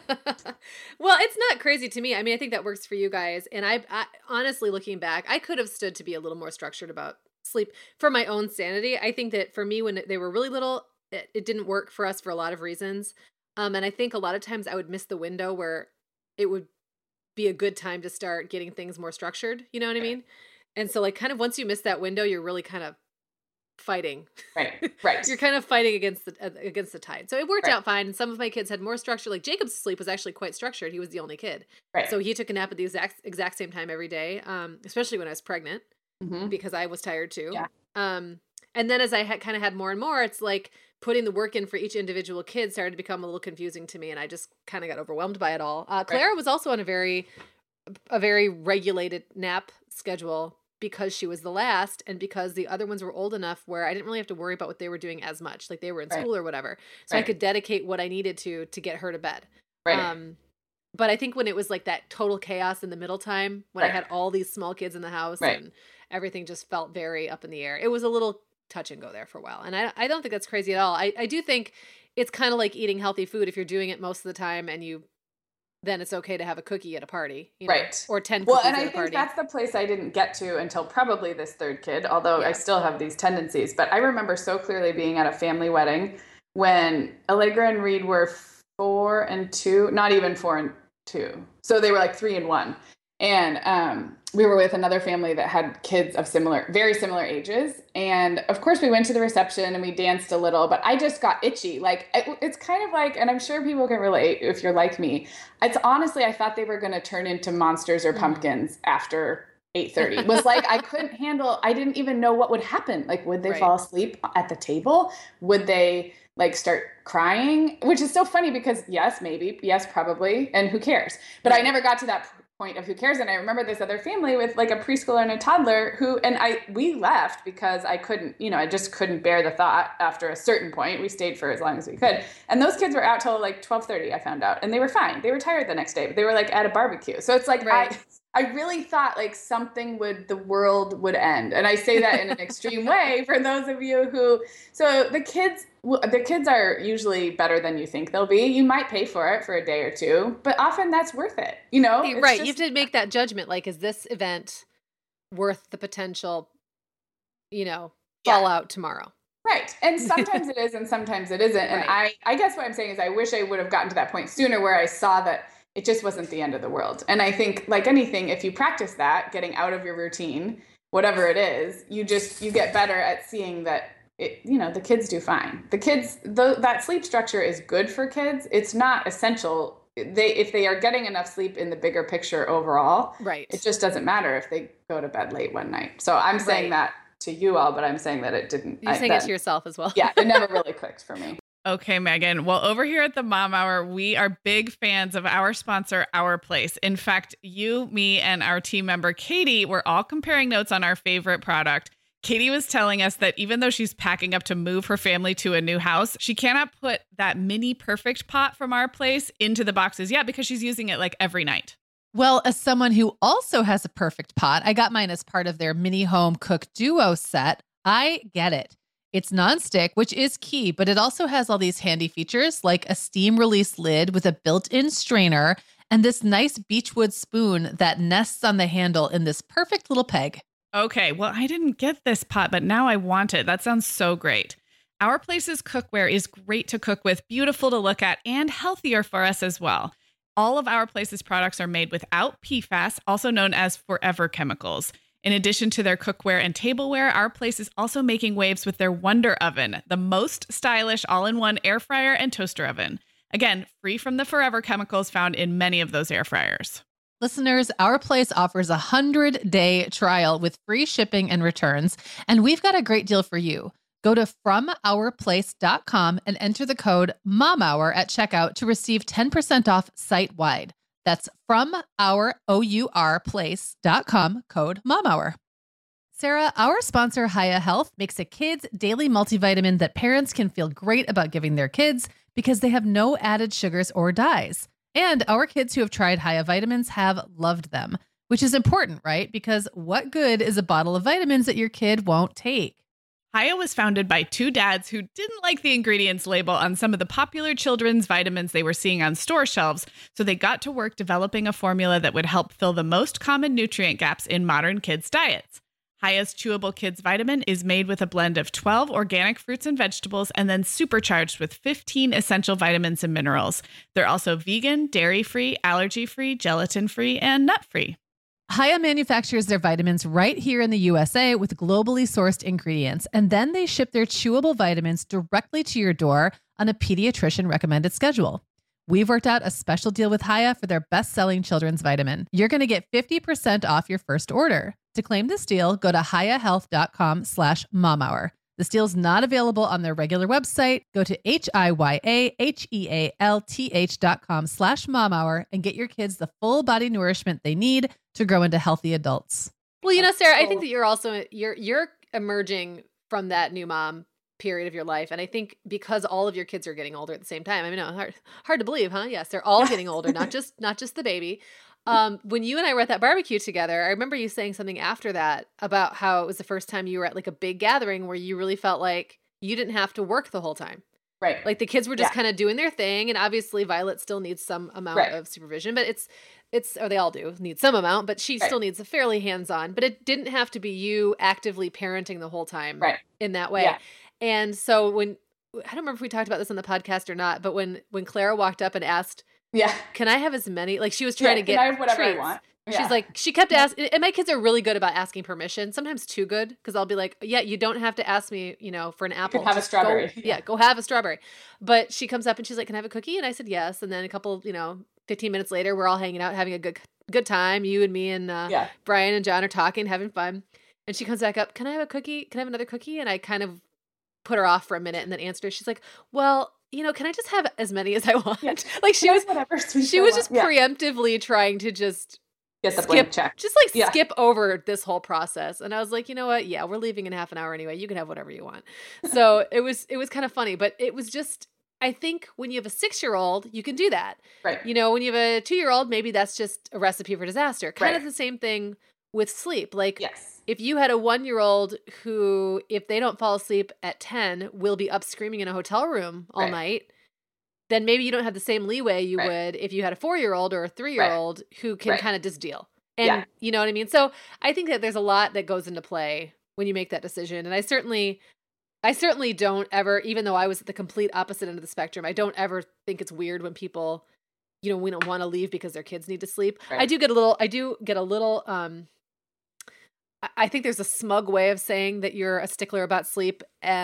Well, it's not crazy to me. I mean, I think that works for you guys. And I, I honestly, looking back, I could have stood to be a little more structured about sleep for my own sanity. I think that for me, when they were really little, it, it didn't work for us for a lot of reasons. Um, and I think a lot of times I would miss the window where it would be a good time to start getting things more structured. You know what I mean? And so like kind of once you miss that window, you're really kind of fighting. Right. Right. You're kind of fighting against the, uh, against the tide. So it worked right. out fine. And some of my kids had more structure. Like Jacob's sleep was actually quite structured. He was the only kid. Right. So he took a nap at the exact, exact same time every day. Um, especially when I was pregnant mm-hmm. because I was tired too. Yeah. Um, and then as I had kind of had more and more, it's like putting the work in for each individual kid started to become a little confusing to me. And I just kind of got overwhelmed by it all. Uh, Clara right. was also on a very, a very regulated nap schedule because she was the last and because the other ones were old enough where I didn't really have to worry about what they were doing as much. Like they were in right. school or whatever. So right. I could dedicate what I needed to, to get her to bed. Right. Um, but I think when it was like that total chaos in the middle time, when right. I had all these small kids in the house right. and everything just felt very up in the air, it was a little touch and go there for a while. And I, I don't think that's crazy at all. I, I do think it's kind of like eating healthy food. If you're doing it most of the time and you then it's okay to have a cookie at a party, you know, right? Or ten cookies well, and at I a think party. That's the place I didn't get to until probably this third kid, although yeah. I still have these tendencies. But I remember so clearly being at a family wedding when Allegra and Reed were four and two, not even four and two. So they were like three and one. And um, we were with another family that had kids of similar, very similar ages. And of course we went to the reception and we danced a little, but I just got itchy. Like it, it's kind of like, and I'm sure people can relate if you're like me. It's honestly, I thought they were going to turn into monsters or pumpkins mm. after eight thirty. It was like, I couldn't handle, I didn't even know what would happen. Like, would they right. fall asleep at the table? Would they like start crying? Which is so funny because yes, maybe, yes, probably. And who cares? But right. I never got to that point of who cares. And I remember this other family with like a preschooler and a toddler who, and I, we left because I couldn't, you know, I just couldn't bear the thought after a certain point. We stayed for as long as we could. And those kids were out till like twelve thirty, I found out. And they were fine. They were tired the next day, but they were like at a barbecue. So it's like, right. I, I really thought like something would, the world would end. And I say that in an extreme way for those of you who, so the kids, the kids are usually better than you think they'll be. You might pay for it for a day or two, but often that's worth it. You know, right. Just, you have to make that judgment. Like, is this event worth the potential, you know, fallout yeah. tomorrow? Right. And sometimes it is and sometimes it isn't. And right. I, I guess what I'm saying is I wish I would have gotten to that point sooner where I saw that it just wasn't the end of the world. And I think like anything, if you practice that, getting out of your routine, whatever it is, you just, you get better at seeing that it, you know, the kids do fine. The kids, the, that sleep structure is good for kids. It's not essential they if they are getting enough sleep in the bigger picture overall, right, it just doesn't matter if they go to bed late one night. So I'm saying right. that to you all, but I'm saying that it didn't. You're I, saying that, it to yourself as well. Yeah, it never really clicked for me. Okay, Megan. Well, over here at the Mom Hour, we are big fans of our sponsor, Our Place. In fact, you, me, and our team member, Katie, were all comparing notes on our favorite product. Katie was telling us that even though she's packing up to move her family to a new house, she cannot put that mini perfect pot from Our Place into the boxes yet because she's using it like every night. Well, as someone who also has a perfect pot, I got mine as part of their mini home cook duo set. I get it. It's nonstick, which is key, but it also has all these handy features like a steam release lid with a built-in strainer and this nice beechwood spoon that nests on the handle in this perfect little peg. Okay, well, I didn't get this pot, but now I want it. That sounds so great. Our Place's cookware is great to cook with, beautiful to look at, and healthier for us as well. All of Our Place's products are made without P FAS, also known as forever chemicals. In addition to their cookware and tableware, Our Place is also making waves with their Wonder Oven, the most stylish all-in-one air fryer and toaster oven. Again, free from the forever chemicals found in many of those air fryers. Listeners, Our Place offers a hundred-day trial with free shipping and returns, and we've got a great deal for you. Go to from our place dot com and enter the code MOMHOUR at checkout to receive ten percent off site-wide. That's from our O U R place dot com, code MOMHOUR. Sarah, our sponsor, Hiya Health, makes a kids' daily multivitamin that parents can feel great about giving their kids because they have no added sugars or dyes. And our kids who have tried Hiya vitamins have loved them, which is important, right? Because what good is a bottle of vitamins that your kid won't take? Hiya was founded by two dads who didn't like the ingredients label on some of the popular children's vitamins they were seeing on store shelves, so they got to work developing a formula that would help fill the most common nutrient gaps in modern kids' diets. Hiya's Chewable Kids Vitamin is made with a blend of twelve organic fruits and vegetables and then supercharged with fifteen essential vitamins and minerals. They're also vegan, dairy-free, allergy-free, gelatin-free, and nut-free. Hiya manufactures their vitamins right here in the U S A with globally sourced ingredients, and then they ship their chewable vitamins directly to your door on a pediatrician recommended schedule. We've worked out a special deal with Hiya for their best-selling children's vitamin. You're going to get fifty percent off your first order. To claim this deal, go to hiya health dot com slash mom hour. This deal's not available on their regular website. Go to H-I-Y-A-H-E-A-L-T-H dot com slash mom hour and get your kids the full body nourishment they need to grow into healthy adults. Well, you know, Sarah, I think that you're also, you're, you're emerging from that new mom period of your life. And I think because all of your kids are getting older at the same time, I mean, no, hard, hard to believe, huh? Yes, they're all getting older, not just, not just the baby. Um, when you and I were at that barbecue together, I remember you saying something after that about how it was the first time you were at like a big gathering where you really felt like you didn't have to work the whole time. Right. Like the kids were just Yeah. kind of doing their thing. And obviously Violet still needs some amount Right. of supervision, but it's, it's, or they all do need some amount, but she Right. still needs a fairly hands-on, but it didn't have to be you actively parenting the whole time Right. in that way. Yeah. And so when, I don't remember if we talked about this on the podcast or not, but when, when Clara walked up and asked, Yeah. can I have as many, like she was trying Yeah, to get can I have whatever treats. I want? She's Yeah. like, she kept asking, and my kids are really good about asking permission, sometimes too good, because I'll be like, yeah, you don't have to ask me, you know, for an apple. have a Just go- strawberry. yeah, go have a strawberry. But she comes up and she's like, can I have a cookie? And I said, yes. And then a couple, you know, fifteen minutes later, we're all hanging out, having a good good time. You and me and uh, Yeah. Brian and John are talking, having fun. And she comes back up, can I have a cookie? Can I have another cookie? And I kind of put her off for a minute and then answered her. She's like, well, you know, can I just have as many as I want? Yeah. Like she Can I was, have whatever sweets she I was want? just Yeah. preemptively trying to just Get the skip, blank check. just like Yeah. skip over this whole process. And I was like, you know what? Yeah, we're leaving in half an hour anyway. You can have whatever you want. So it was, it was kind of funny, but it was just, I think when you have a six-year-old, you can do that. Right. You know, when you have a two-year-old, maybe that's just a recipe for disaster. Kind Right. of the same thing with sleep. Like Yes. if you had a one-year-old who, if they don't fall asleep at ten, will be up screaming in a hotel room all Right. night, then maybe you don't have the same leeway you Right. would if you had a four-year-old or a three-year-old who can Right. kind of just deal. And Yeah. you know what I mean? So I think that there's a lot that goes into play when you make that decision. And I certainly, I certainly don't ever, even though I was at the complete opposite end of the spectrum, I don't ever think it's weird when people, you know, we don't want to leave because their kids need to sleep. Right. I do get a little, I do get a little, um, I- I think there's a smug way of saying that you're a stickler about sleep and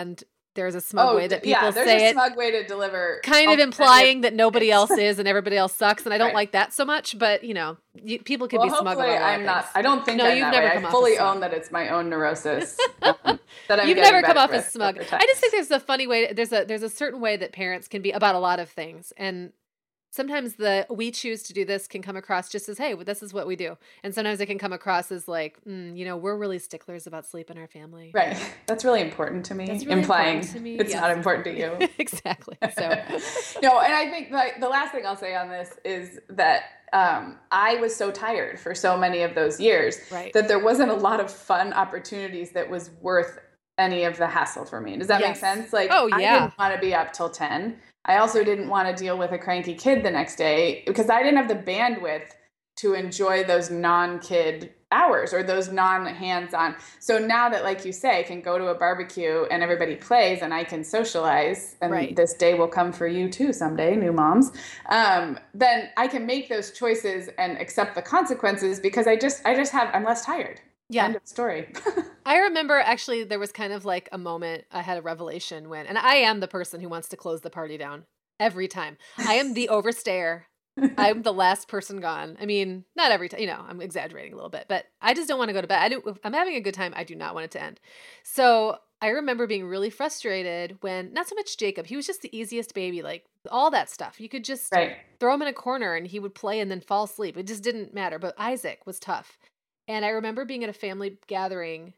there's a smug Oh, way that d- people yeah, there's say a it, smug way to deliver. kind of alternative implying that nobody things. else is and everybody else sucks. And I don't Right. like that so much, but you know, you, people can Well, be smug hopefully about a lot I'm of not. things. I don't think No, I'm you've that never way. come I off fully as smug. own that it's my own neurosis um, that I'm You've getting never come better off with as smug. over time. I just think there's a funny way. There's a there's a certain way that parents can be about a lot of things, and sometimes the we choose to do this can come across just as, hey, well, this is what we do, and sometimes it can come across as like, mm, you know, we're really sticklers about sleep in our family. Right. That's really important to me. That's really implying important to me. it's Yes. not important to you. Exactly. So No, and I think like the last thing I'll say on this is that um, I was so tired for so many of those years Right. that there wasn't a lot of fun opportunities that was worth any of the hassle for me. Does that make Yes. sense? Like, Oh, I yeah. didn't want to be up till ten. I also didn't want to deal with a cranky kid the next day because I didn't have the bandwidth to enjoy those non-kid hours or those non-hands-on. So now that, like you say, I can go to a barbecue and everybody plays and I can socialize, and Right. this day will come for you too someday, new moms, um, then I can make those choices and accept the consequences because I just, I just have, I'm less tired. Yeah. End of story. I remember actually there was kind of like a moment I had a revelation when, and I am the person who wants to close the party down every time. I am the overstayer. I'm the last person gone. I mean, not every time, you know, I'm exaggerating a little bit, but I just don't want to go to bed. I do, if I'm having a good time, I do not want it to end. So I remember being really frustrated when, not so much Jacob, he was just the easiest baby, like all that stuff. You could just Right. throw him in a corner and he would play and then fall asleep. It just didn't matter. But Isaac was tough. And I remember being at a family gathering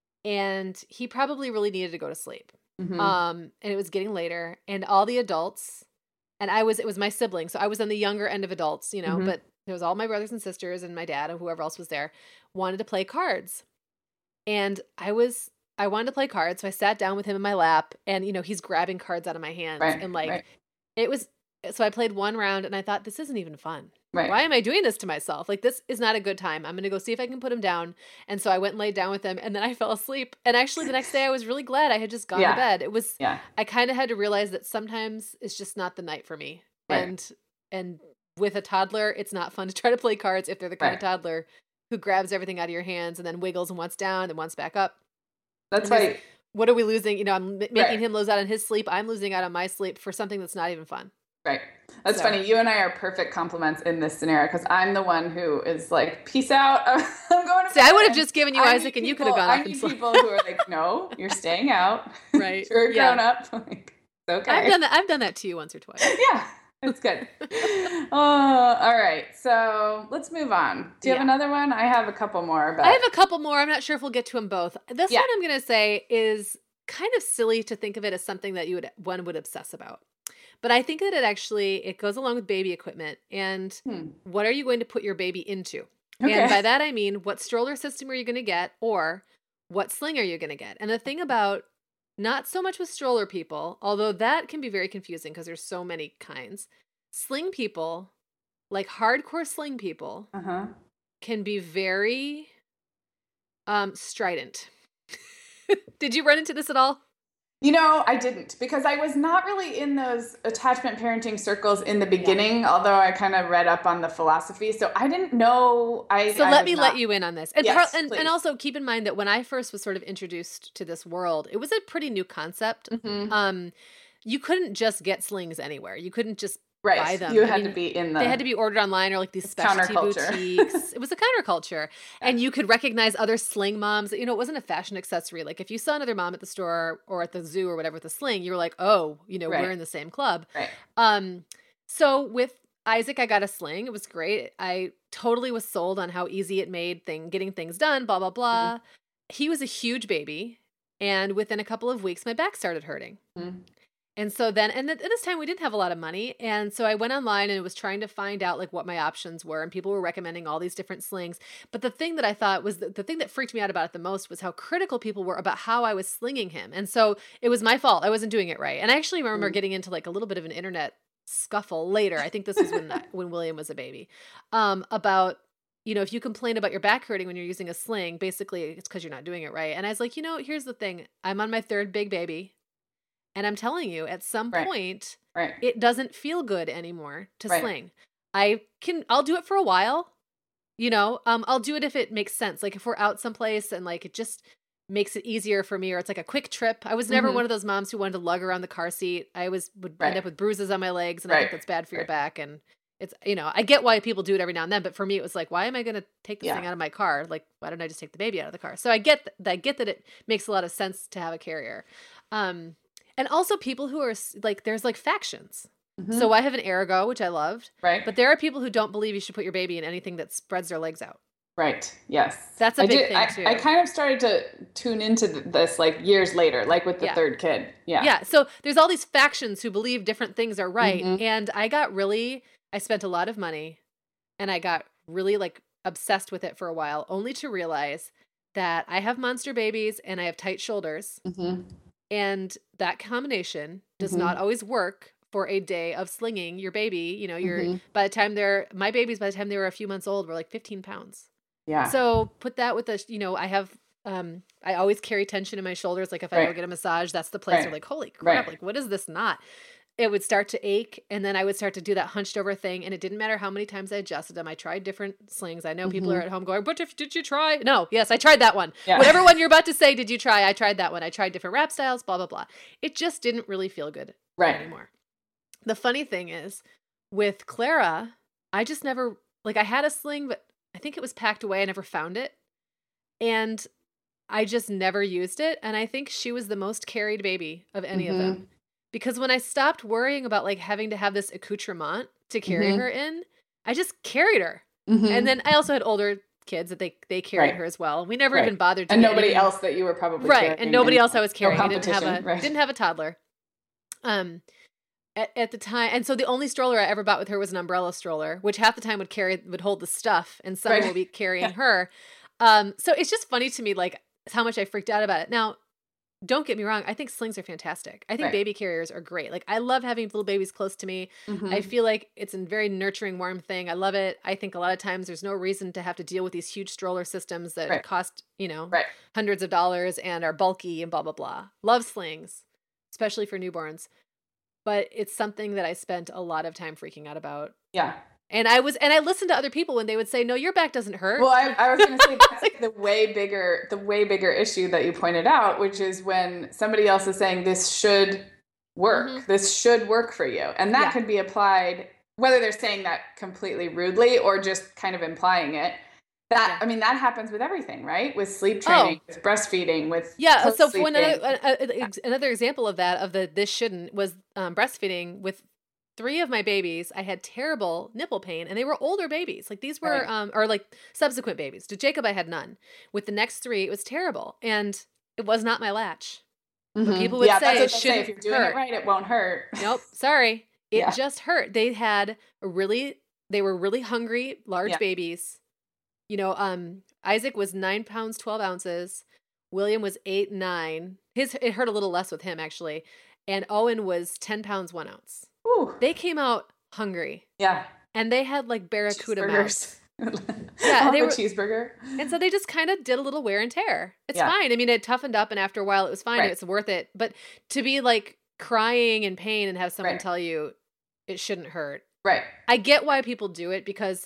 and he probably really needed to go to sleep. Mhm. Um, and it was getting later and all the adults, and I was, it was my siblings. So I was on the younger end of adults, you know, Mhm. but it was all my brothers and sisters and my dad and whoever else was there wanted to play cards. And I was, I wanted to play cards. So I sat down with him in my lap and, you know, he's grabbing cards out of my hands Right, and like, right. it was, so I played one round and I thought, this isn't even fun. Right. Why am I doing this to myself? Like, this is not a good time. I'm going to go see if I can put him down. And so I went and laid down with him and then I fell asleep. And actually the next day I was really glad I had just gone Yeah. to bed. It was, Yeah. I kind of had to realize that sometimes it's just not the night for me. Right. And, and with a toddler, it's not fun to try to play cards if they're the kind of Right. toddler who grabs everything out of your hands and then wiggles and wants down and wants back up. That's And there's- why. What are we losing? You know, I'm m- making Right. him lose out on his sleep. I'm losing out on my sleep for something that's not even fun. Right. That's So- funny. You and I are perfect complements in this scenario because I'm the one who is like, peace out. I'm going to See, I would have bed." just given you I Isaac need and you could have people- gone I off and need slept. people who are like, no, you're staying out. Right. You're a Yeah. grown up. Like, it's okay. I've done that. I've done that to you once or twice. Yeah, it's good. Oh, all right. So let's move on. Do you have Yeah. another one? I have a couple more. But I have a couple more. I'm not sure if we'll get to them both. This Yeah. one I'm going to say is kind of silly to think of it as something that you would one would obsess about. But I think that it actually it goes along with baby equipment and Hmm. what are you going to put your baby into? Okay. And by that I mean what stroller system are you going to get or what sling are you going to get? And the thing about not so much with stroller people, although that can be very confusing because there's so many kinds. Sling people, like hardcore sling people, Uh-huh. can be very um strident. Did you run into this at all? You know, I didn't because I was not really in those attachment parenting circles in the beginning, although I kind of read up on the philosophy. So I didn't know. I So I let was me not- let you in on this. And, Yes, par- and please. and also keep in mind that when I first was sort of introduced to this world, it was a pretty new concept. Mhm. Um you couldn't just get slings anywhere. You couldn't just Right. buy them. You I had mean, to be in the. They had to be ordered online or like these It's specialty counterculture. boutiques. It was a counterculture. And you could recognize other sling moms. You know, it wasn't a fashion accessory. Like if you saw another mom at the store or at the zoo or whatever with a sling, you were like, oh, you know, Right. we're in the same club. Right. Um, so with Isaac, I got a sling. It was great. I totally was sold on how easy it made thing getting things done, blah, blah, blah. Mm-hmm. He was a huge baby. And within a couple of weeks, my back started hurting. Mhm. And so then, and at this time we didn't have a lot of money. And so I went online and was trying to find out like what my options were. And people were recommending all these different slings. But the thing that I thought was the, the thing that freaked me out about it the most was how critical people were about how I was slinging him. And so it was my fault. I wasn't doing it right. And I actually remember Mm. getting into like a little bit of an internet scuffle later. I think this was when, when William was a baby, um, about, you know, if you complain about your back hurting when you're using a sling, basically it's because you're not doing it right. And I was like, you know, here's the thing. I'm on my third big baby. And I'm telling you, at some Right. point, Right. it doesn't feel good anymore to Right. sling. I can, I'll do it for a while. You know, um, I'll do it if it makes sense. Like if we're out someplace and like it just makes it easier for me, or it's like a quick trip. I was never Mm-hmm. one of those moms who wanted to lug around the car seat. I always would Right. end up with bruises on my legs, and I Right. think that's bad for your Right. back. And it's, you know, I get why people do it every now and then, but for me, it was like, why am I going to take this Yeah. thing out of my car? Like, why don't I just take the baby out of the car? So I get that, I get that it makes a lot of sense to have a carrier. Um, and also people who are s- like, there's like factions. Mhm. So I have an Ergo, which I loved, right. but there are people who don't believe you should put your baby in anything that spreads their legs out. Right. Yes. That's a I big did- thing, I, too. I kind of started to tune into th- this like years later, like with the Yeah. third kid. Yeah. Yeah. So there's all these factions who believe different things are right. Mhm. And I got really, I spent a lot of money and I got really like obsessed with it for a while, only to realize that I have monster babies and I have tight shoulders. Mm-hmm. And that combination does Mhm. not always work for a day of slinging your baby. You know, you're, Mhm. by the time they're, my babies, by the time they were a few months old, were like fifteen pounds. Yeah. So put that with the, you know, I have, um, I always carry tension in my shoulders. Like if I Right. go get a massage, that's the place Right. where like, holy crap, Right. like what is this knot? It would start to ache. And then I would start to do that hunched over thing. And it didn't matter how many times I adjusted them. I tried different slings. I know people Mhm. are at home going, but if, did you try? No, yes, I tried that one. Yeah. Whatever one you're about to say, did you try? I tried that one. I tried different wrap styles, blah, blah, blah. It just didn't really feel good Right. anymore. The funny thing is with Clara, I just never, like I had a sling, but I think it was packed away. I never found it. And I just never used it. And I think she was the most carried baby of any of Mhm. them. Because when I stopped worrying about like having to have this accoutrement to carry Mhm. her in, I just carried her. Mhm. And then I also had older kids that they they carried Right. her as well. We never Right. even bothered to and get nobody anything- else that you were probably right, carrying and nobody and else I was carrying. No I didn't have a competition, right. didn't have a toddler. Um, at, at the time, and so the only stroller I ever bought with her was an umbrella stroller, which half the time would carry would hold the stuff, and some Right. will be carrying her. Um, so it's just funny to me, like how much I freaked out about it. Now, don't get me wrong, I think slings are fantastic. I think Right. baby carriers are great. Like I love having little babies close to me. Mhm. I feel like it's a very nurturing, warm thing. I love it. I think a lot of times there's no reason to have to deal with these huge stroller systems that Right. cost, you know, Right. hundreds of dollars and are bulky and blah, blah, blah. Love slings, especially for newborns. But it's something that I spent a lot of time freaking out about. Yeah. And I was, and I listened to other people when they would say, no, your back doesn't hurt. Well, I, I was going to say that's like the way bigger, the way bigger issue that you pointed out, which is when somebody else is saying this should work, Mhm. this should work for you, and that Yeah. could be applied whether they're saying that completely rudely or just kind of implying it. That Yeah. I mean, that happens with everything, right? With sleep training, Oh. with breastfeeding, with Yeah. So for co-sleeping. another, uh, uh, another example of that, of the, this shouldn't, was um, breastfeeding with three of my babies. I had terrible nipple pain, and they were older babies. Like these were, Right. um, or like subsequent babies. To Jacob, I had none. With the next three, it was terrible. And it was not my latch. Mhm. people would yeah, say that's it what they say. shouldn't If you're doing hurt. it right, it won't hurt. Nope. Sorry. It Yeah. just hurt. They had a really, they were really hungry, large Yeah. babies. You know, um, Isaac was nine pounds, twelve ounces. William was eight, nine. His, it hurt a little less with him actually. And Owen was ten pounds, one ounce. Ooh. They came out hungry, Yeah. and they had like barracuda mouths. Cheeseburgers. Yeah, I'll they have were- a cheeseburger. And so they just kind of did a little wear and tear. It's Yeah. fine. I mean, it toughened up, and after a while, it was fine. Right. It's worth it. But to be like crying in pain and have someone Right. tell you it shouldn't hurt. Right. I get why people do it, because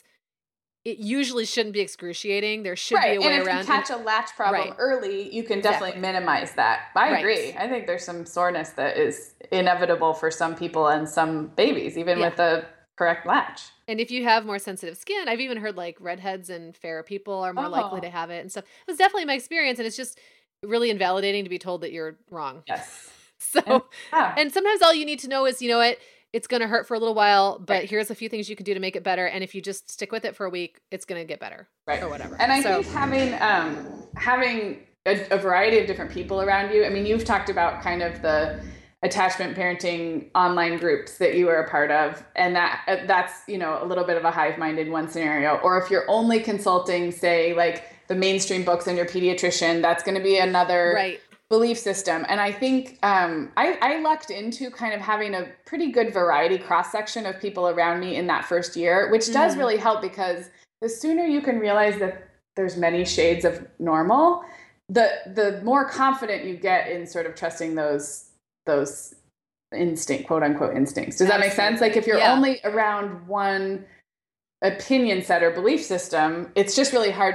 it usually shouldn't be excruciating. There should Right. be a way And if around you catch a latch problem Right. early, you can definitely Exactly. minimize that. I Right. agree. I think there's some soreness that is inevitable for some people and some babies, even Yeah. with the correct latch. And if you have more sensitive skin, I've even heard like redheads and fairer people are more likely Oh. to have it and stuff. It was definitely my experience, and it's just really invalidating to be told that you're wrong. Yes. So, And- Yeah. and sometimes all you need to know is, you know what, it's going to hurt for a little while, but Right. here's a few things you can do to make it better. And if you just stick with it for a week, it's going to get better, Right. or whatever. And I so, think having um, having a, a variety of different people around you. I mean, you've talked about kind of the attachment parenting online groups that you are a part of, and that uh, that's you know a little bit of a hive mind in one scenario. Or if you're only consulting, say like the mainstream books and your pediatrician, that's going to be another right. belief system. And I think um, I, I lucked into kind of having a pretty good variety cross section of people around me in that first year, which does Mhm. really help, because the sooner you can realize that there's many shades of normal, the the more confident you get in sort of trusting those those instinct, quote unquote instincts. Does that make sense? Like if you're Yeah. only around one opinion set or belief system, it's just really hard to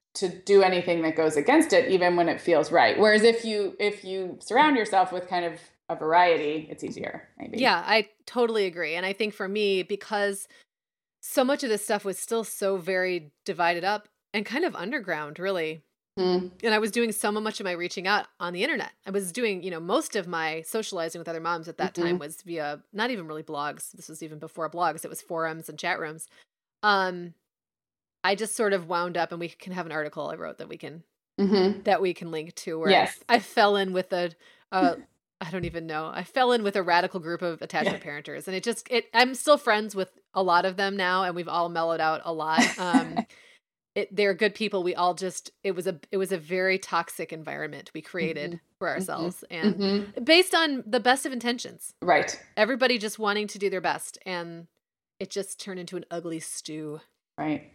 to do anything that goes against it, even when it feels right. Whereas if you if you surround yourself with kind of a variety, it's easier, maybe. Yeah, I totally agree. And I think for me, because so much of this stuff was still so very divided up and kind of underground, really. Mm. And I was doing so much of my reaching out on the internet. I was doing, you know, most of my socializing with other moms at that mm-hmm. time was via, not even really blogs. This was even before blogs. It was forums and chat rooms. Um, I just sort of wound up, and we can have an article I wrote that we can, mm-hmm. that we can link to, where yes. I, I fell in with a, uh, I don't even know. I fell in with a radical group of attachment yeah. parenters, and it just, it, I'm still friends with a lot of them now, and we've all mellowed out a lot. Um, It, they're good people. We all just, it was a, it was a very toxic environment we created mm-hmm. for ourselves mm-hmm. and mm-hmm. based on the best of intentions. Right. Everybody just wanting to do their best. And it just turned into an ugly stew. Right.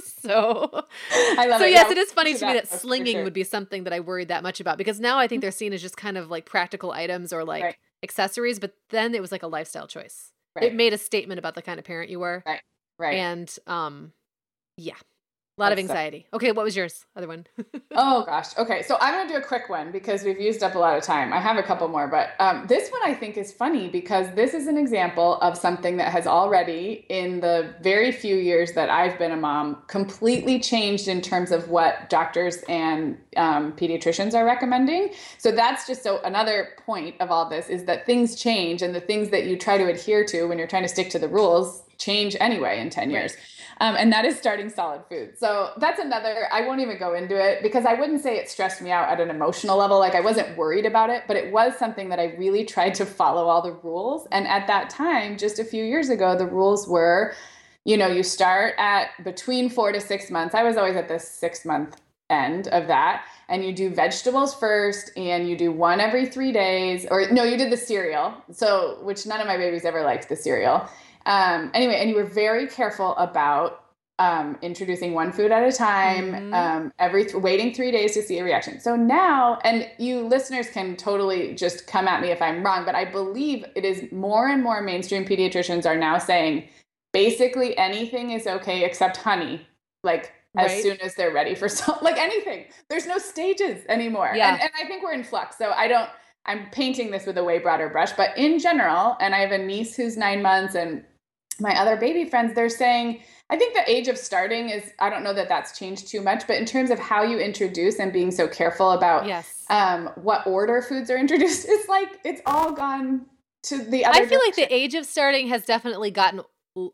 so, I love so it. yes, yeah, it is funny to me that that slinging sure. would be something that I worried that much about, because now I think they're seen as just kind of like practical items or like right. accessories, but then it was like a lifestyle choice. Right. It made a statement about the kind of parent you were. Right. Right. And, um, yeah. A lot of anxiety. Okay, what was yours? Other one. Oh, gosh. Okay, so I'm going to do a quick one because we've used up a lot of time. I have a couple more, but um, this one I think is funny because this is an example of something that has already, in the very few years that I've been a mom, completely changed in terms of what doctors and um, pediatricians are recommending. So that's just so another point of all this is that things change, and the things that you try to adhere to when you're trying to stick to the rules change anyway in ten years. Right. Um, and that is starting solid food. So that's another, I won't even go into it because I wouldn't say it stressed me out at an emotional level. Like I wasn't worried about it, but it was something that I really tried to follow all the rules. And at that time, just a few years ago, the rules were, you know, you start at between four to six months. I was always at the six month end of that. And you do vegetables first, and you do one every three days, or no, you did the cereal. So, which none of my babies ever liked the cereal. Um, anyway, and you were very careful about um, introducing one food at a time, mm-hmm. um, every th- waiting three days to see a reaction. So now, and you listeners can totally just come at me if I'm wrong, but I believe it is more and more mainstream pediatricians are now saying basically anything is okay except honey, like right. as soon as they're ready for something, like anything. There's no stages anymore. Yeah. And, and I think we're in flux. So I don't, I'm painting this with a way broader brush, but in general, and I have a niece who's nine months and my other baby friends, they're saying, I think the age of starting is, I don't know that that's changed too much, but in terms of how you introduce and being so careful about yes. um, what order foods are introduced, it's like, it's all gone to the other I feel direction. like the age of starting has definitely gotten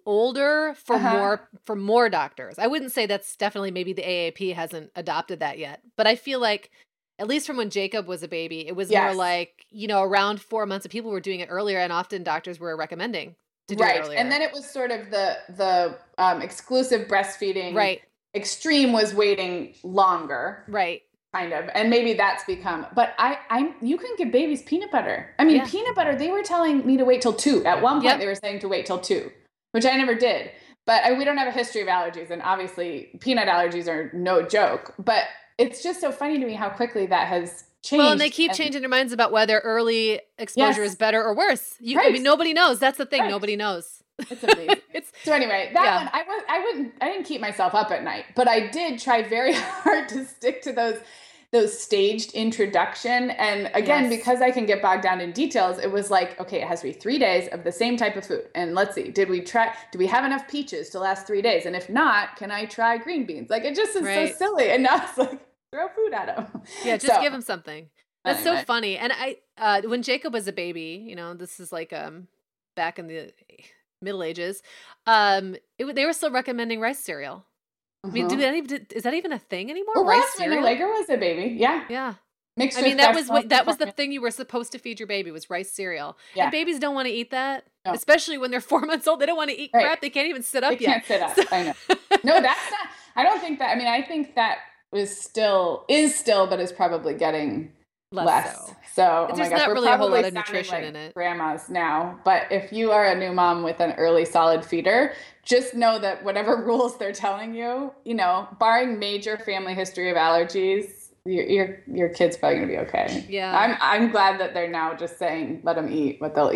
older for uh-huh. more, for more doctors. I wouldn't say that's definitely, maybe the A A P hasn't adopted that yet, but I feel like at least from when Jacob was a baby, it was yes. more like, you know, around four months of people were doing it earlier, and often doctors were recommending to do right. it earlier. And then it was sort of the the um, exclusive breastfeeding. Right. Extreme was waiting longer. Right. Kind of. And maybe that's become, but I, I, you can give babies peanut butter. I mean, yeah. peanut butter, they were telling me to wait till two. At one point yep. they were saying to wait till two, which I never did. But I, we don't have a history of allergies, and obviously peanut allergies are no joke, but it's just so funny to me how quickly that has changed. Well, and they keep and, changing their minds about whether early exposure yes. is better or worse. You, right. I mean, nobody knows. That's the thing. Right. Nobody knows. It's amazing. it's, so anyway, that yeah. one, I was, I wouldn't, I didn't keep myself up at night, but I did try very hard to stick to those, those staged introduction. And again, yes. because I can get bogged down in details, it was like, okay, it has to be three days of the same type of food. And let's see, did we try, do we have enough peaches to last three days? And if not, can I try green beans? Like, it just is right. so silly. And now it's like, throw food at them. Yeah, just so, give them something. That's anyway. So funny. And I, uh, when Jacob was a baby, you know, this is like um back in the Middle Ages, um, it, they were still recommending rice cereal. Uh-huh. I mean, do they, did, is that even a thing anymore? Well, rice when cereal? Allegra was a baby, yeah, yeah. Mixed I mean, that was what, that was the thing you were supposed to feed your baby, was rice cereal. Yeah. And babies don't want to eat that, no. especially when they're four months old. They don't want to eat right. crap. They can't even sit up they yet. They can't sit up. I know. No, that's not. I don't think that. I mean, I think that was still is still, but is probably getting less. less. So, so oh there's my gosh, not we're really a whole lot of sounding nutrition like in it. Grandmas now, but if you are a new mom with an early solid feeder, just know that whatever rules they're telling you, you know, barring major family history of allergies, your your, your kid's probably gonna be okay. Yeah, I'm I'm glad that they're now just saying let them eat what they'll eat.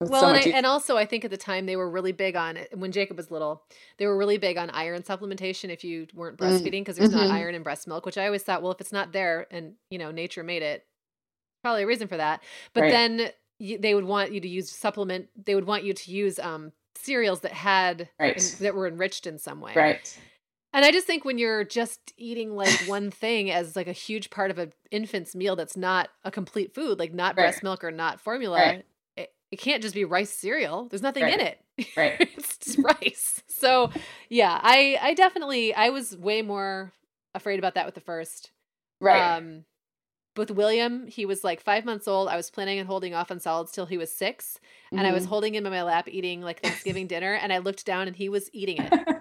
Well, so and, I, much easier. and also I think at the time they were really big on it. When Jacob was little, they were really big on iron supplementation if you weren't breastfeeding, because there's Mm-hmm. not iron in breast milk, which I always thought, well, if it's not there and, you know, nature made it, probably a reason for that. But Right. then you, they would want you to use supplement. They would want you to use um, cereals that had, Right. en- that were enriched in some way. Right. And I just think when you're just eating like one thing as like a huge part of an infant's meal that's not a complete food, like not Right. breast milk or not formula, Right. it, it can't just be rice cereal. There's nothing Right. in it. Right. It's just rice. So yeah, I, I definitely, I was way more afraid about that with the first. Right. Um, with William, he was like five months old. I was planning on holding off on solids till he was six. And I was Mhm. holding him in my lap eating like Thanksgiving dinner. And I looked down and he was eating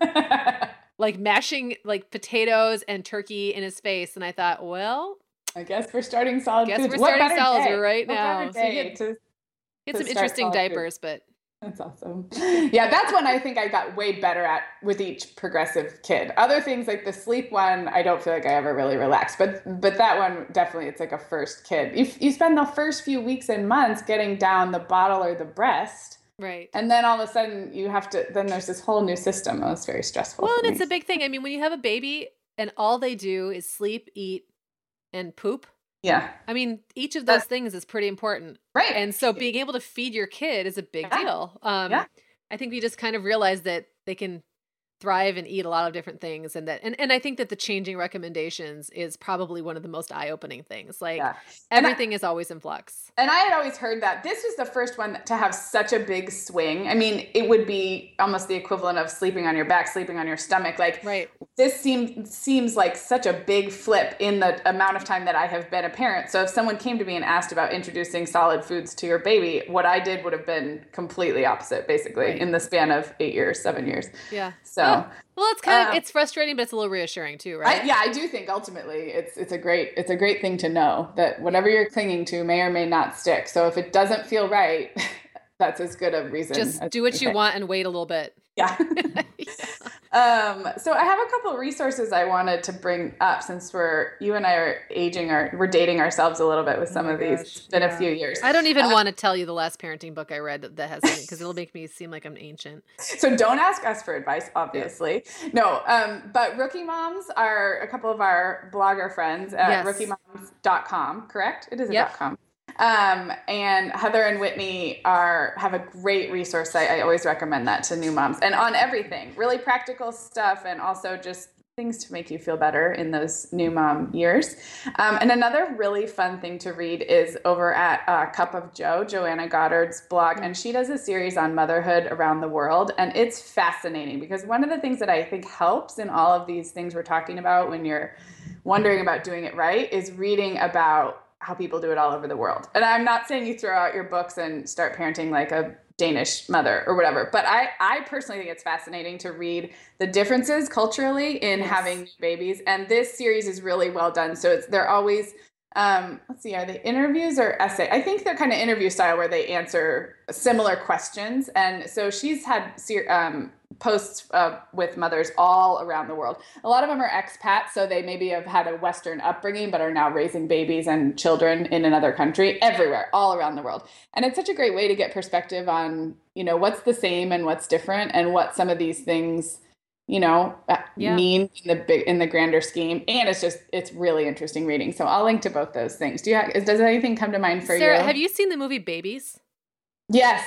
it. Like mashing like potatoes and turkey in his face. And I thought, well, I guess we're starting solid guess foods. we're What starting better solids day? right What now. better So he day had, to, he had to some start interesting solid foods. diapers, but That's awesome. Yeah, that's when I think I got way better at with each progressive kid. Other things like the sleep one, I don't feel like I ever really relaxed. But but that one definitely, it's like a first kid. You you spend the first few weeks and months getting down the bottle or the breast, right. and then all of a sudden you have to. Then there's this whole new system. It was very stressful. Well, for and me. it's a big thing. I mean, when you have a baby and all they do is sleep, eat, and poop. Yeah. I mean, each of those That- things is pretty important. Right. And so being able to feed your kid is a big Yeah. deal. Um, Yeah. I think we just kind of realize that they can thrive and eat a lot of different things. And that, and, and I think that the changing recommendations is probably one of the most eye-opening things. Like Yeah. And I- everything is always in flux. And I had always heard that this was the first one to have such a big swing. I mean, it would be almost the equivalent of sleeping on your back, sleeping on your stomach. Like Right. this seems seems like such a big flip in the amount of time that I have been a parent. So if someone came to me and asked about introducing solid foods to your baby, what I did would have been completely opposite, basically, Right. in the span of eight years, seven years. Yeah. So. Yeah. Well, it's kind of, Um, it's frustrating, but it's a little reassuring too, right? I, yeah, I do think ultimately it's it's a great it's a great thing to know that whatever you're clinging to may or may not stick. So if it doesn't feel right, that's as good a reason. Just as do what you anything. want and wait a little bit. Yeah. um, so I have a couple of resources I wanted to bring up since we're you and I are aging or we're dating ourselves a little bit with some my of these. gosh, It's been yeah. a few years. I don't even Uh, want to tell you the last parenting book I read that, that has because it'll make me seem like I'm ancient. So don't ask us for advice, obviously. No, um, but Rookie Moms are a couple of our blogger friends at Yes. rookie moms dot com, correct? It is a Yep. .com. Um, and Heather and Whitney are have a great resource site. I always recommend that to new moms and on everything, really practical stuff and also just things to make you feel better in those new mom years. Um, and another really fun thing to read is over at uh, Cup of Joe, Joanna Goddard's blog, and she does a series on motherhood around the world. And it's fascinating because one of the things that I think helps in all of these things we're talking about when you're wondering about doing it right is reading about how people do it all over the world. And I'm not saying you throw out your books and start parenting like a Danish mother or whatever, but I, I personally think it's fascinating to read the differences culturally in Yes. having babies. And this series is really well done. So it's, they're always, um, let's see, are they interviews or essay? I think they're kind of interview style where they answer similar questions. And so she's had ser- um, posts uh, with mothers all around the world. A lot of them are expats, so they maybe have had a Western upbringing, but are now raising babies and children in another country, everywhere, all around the world. And it's such a great way to get perspective on, you know, what's the same and what's different and what some of these things, you know, uh, Yeah. mean in the big, in the grander scheme. And it's just, it's really interesting reading. So I'll link to both those things. Do you have, does anything come to mind for Sarah, you? have you seen the movie Babies? Yes.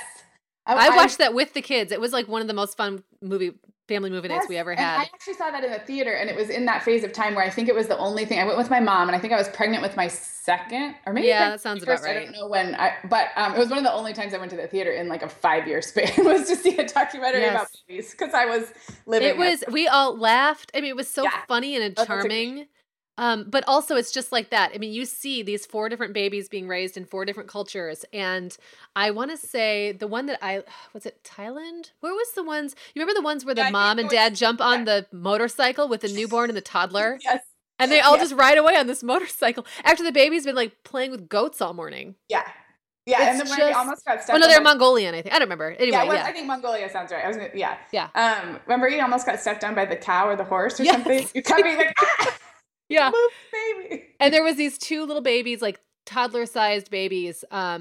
I watched that with the kids. It was like one of the most fun movie family movie nights Yes, we ever and had. I actually saw that in the theater, and it was in that phase of time where I think it was the only thing. I went with my mom, and I think I was pregnant with my second, or maybe Yeah, pregnant that sounds with my first. about I right. don't know when. I but um, it was one of the only times I went to the theater in like a five year span was to see a documentary Yes. about babies because I was living. It was, we all laughed. I mean, it was so Yeah. funny and Oh, that's a great charming. Um, but also it's just like that. I mean, you see these four different babies being raised in four different cultures. And I want to say the one that I, was it Thailand? Where was the ones, you remember the ones where the Yeah, I mom think and it was- dad jump on the motorcycle with the newborn and the toddler? Yes. And they all Yes. just ride away on this motorcycle after the baby's been like playing with goats all morning. Yeah. Yeah, and It's then when we just- almost got stepped Oh no, on they're by- Mongolian, I think. I don't remember. Anyway, Yeah, yeah. well, I think Mongolia sounds right. I was gonna, yeah. Yeah. Um, remember you almost got stepped on by the cow or the horse or Yes. something? You cut me like, ah, yeah. move, baby. And there was these two little babies, like toddler-sized babies, um,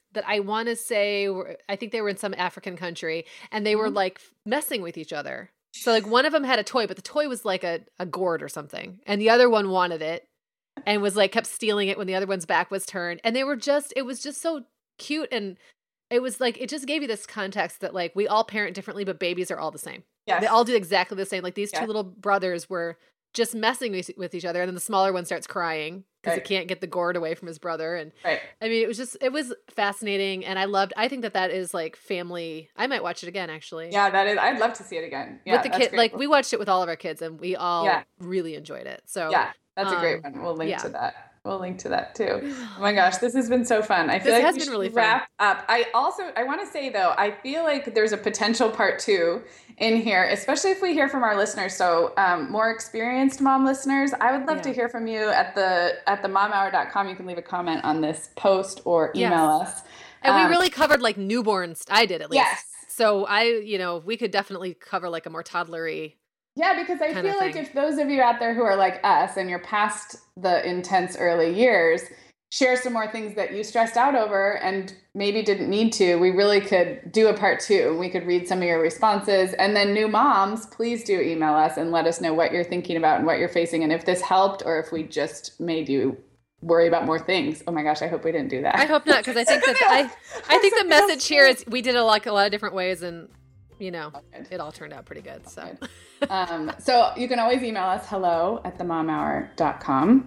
that I want to say, were, I think they were in some African country, and they were like messing with each other. So like one of them had a toy, but the toy was like a, a gourd or something. And the other one wanted it and was like, kept stealing it when the other one's back was turned. And they were just, it was just so cute. And it was like, it just gave you this context that like we all parent differently, but babies are all the same. Yes. They all do exactly the same. Like these Yeah. two little brothers were just messing with, with each other. And then the smaller one starts crying because Right. he can't get the gourd away from his brother. And Right. I mean, it was just, it was fascinating. And I loved, I think that that is like family. I might watch it again, actually. Yeah, that is, I'd love to see it again. Yeah, with the that's kid, great. like we watched it with all of our kids and we all Yeah. really enjoyed it. So Yeah, that's a great um, one. We'll link yeah. to that. We'll link to that too. Oh my gosh, this has been so fun. I feel This like has we been should really fun. wrap up. I also I want to say though, I feel like there's a potential part two in here, especially if we hear from our listeners. So um, more experienced mom listeners, I would love Yeah. to hear from you at the at the mom hour dot com. You can leave a comment on this post or email Yes. us. And Um, we really covered like newborns. I did at least. Yes. So I, you know, we could definitely cover like a more toddlery. Yeah, because I kind feel of like thing. if those of you out there who are like us and you're past the intense early years, share some more things that you stressed out over and maybe didn't need to, we really could do a part two. We could read some of your responses. And then new moms, please do email us and let us know what you're thinking about and what you're facing and if this helped or if we just made you worry about more things. Oh my gosh, I hope we didn't do that. I hope not, because I think that I, I think the message here is we did it like a lot of different ways, and you know, it all turned out pretty good. So. um, so you can always email us hello at the mom hour dot com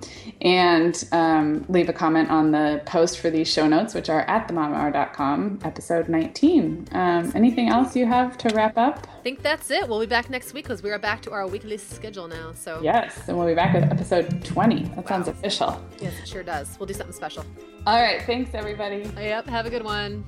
and um, leave a comment on the post for these show notes, which are at the mom hour dot com, episode nineteen. Um, anything else you have to wrap up? I think that's it. We'll be back next week because we are back to our weekly schedule now. So Yes, and we'll be back with episode twenty. That sounds Wow. official. yes, it sure does. We'll do something special. All right, thanks everybody. Yep. Have a good one.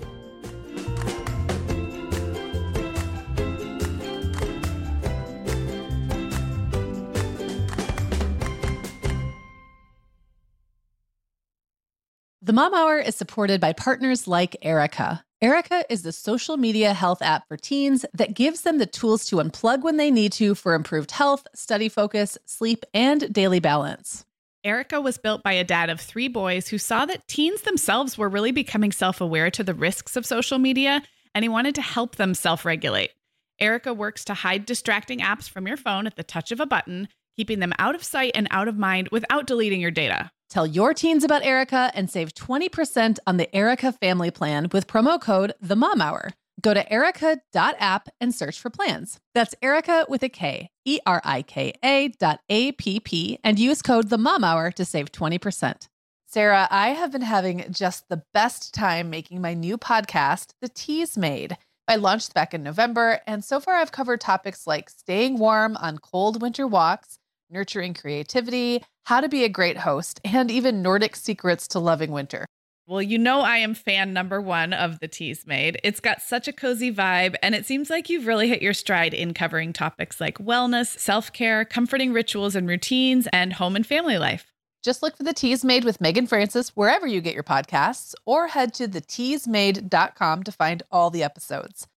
The Mom Hour is supported by partners like Erica. Erica is the social media health app for teens that gives them the tools to unplug when they need to for improved health, study focus, sleep, and daily balance. Erica was built by a dad of three boys who saw that teens themselves were really becoming self-aware to the risks of social media, and he wanted to help them self-regulate. Erica works to hide distracting apps from your phone at the touch of a button, keeping them out of sight and out of mind without deleting your data. Tell your teens about Erica and save twenty percent on the Erica family plan with promo code The Mom Hour. Go to erica dot app and search for plans. That's Erica with a K, E R I K A dot A P P, and use code The Mom Hour to save twenty percent. Sarah, I have been having just the best time making my new podcast, The Teas Made. I launched back in November, and so far I've covered topics like staying warm on cold winter walks, nurturing creativity, how to be a great host, and even Nordic secrets to loving winter. Well, you know I am fan number one of The Teas Made. It's got such a cozy vibe, and it seems like you've really hit your stride in covering topics like wellness, self-care, comforting rituals and routines, and home and family life. Just look for The Teas Made with Megan Francis wherever you get your podcasts, or head to the teas made dot com to find all the episodes.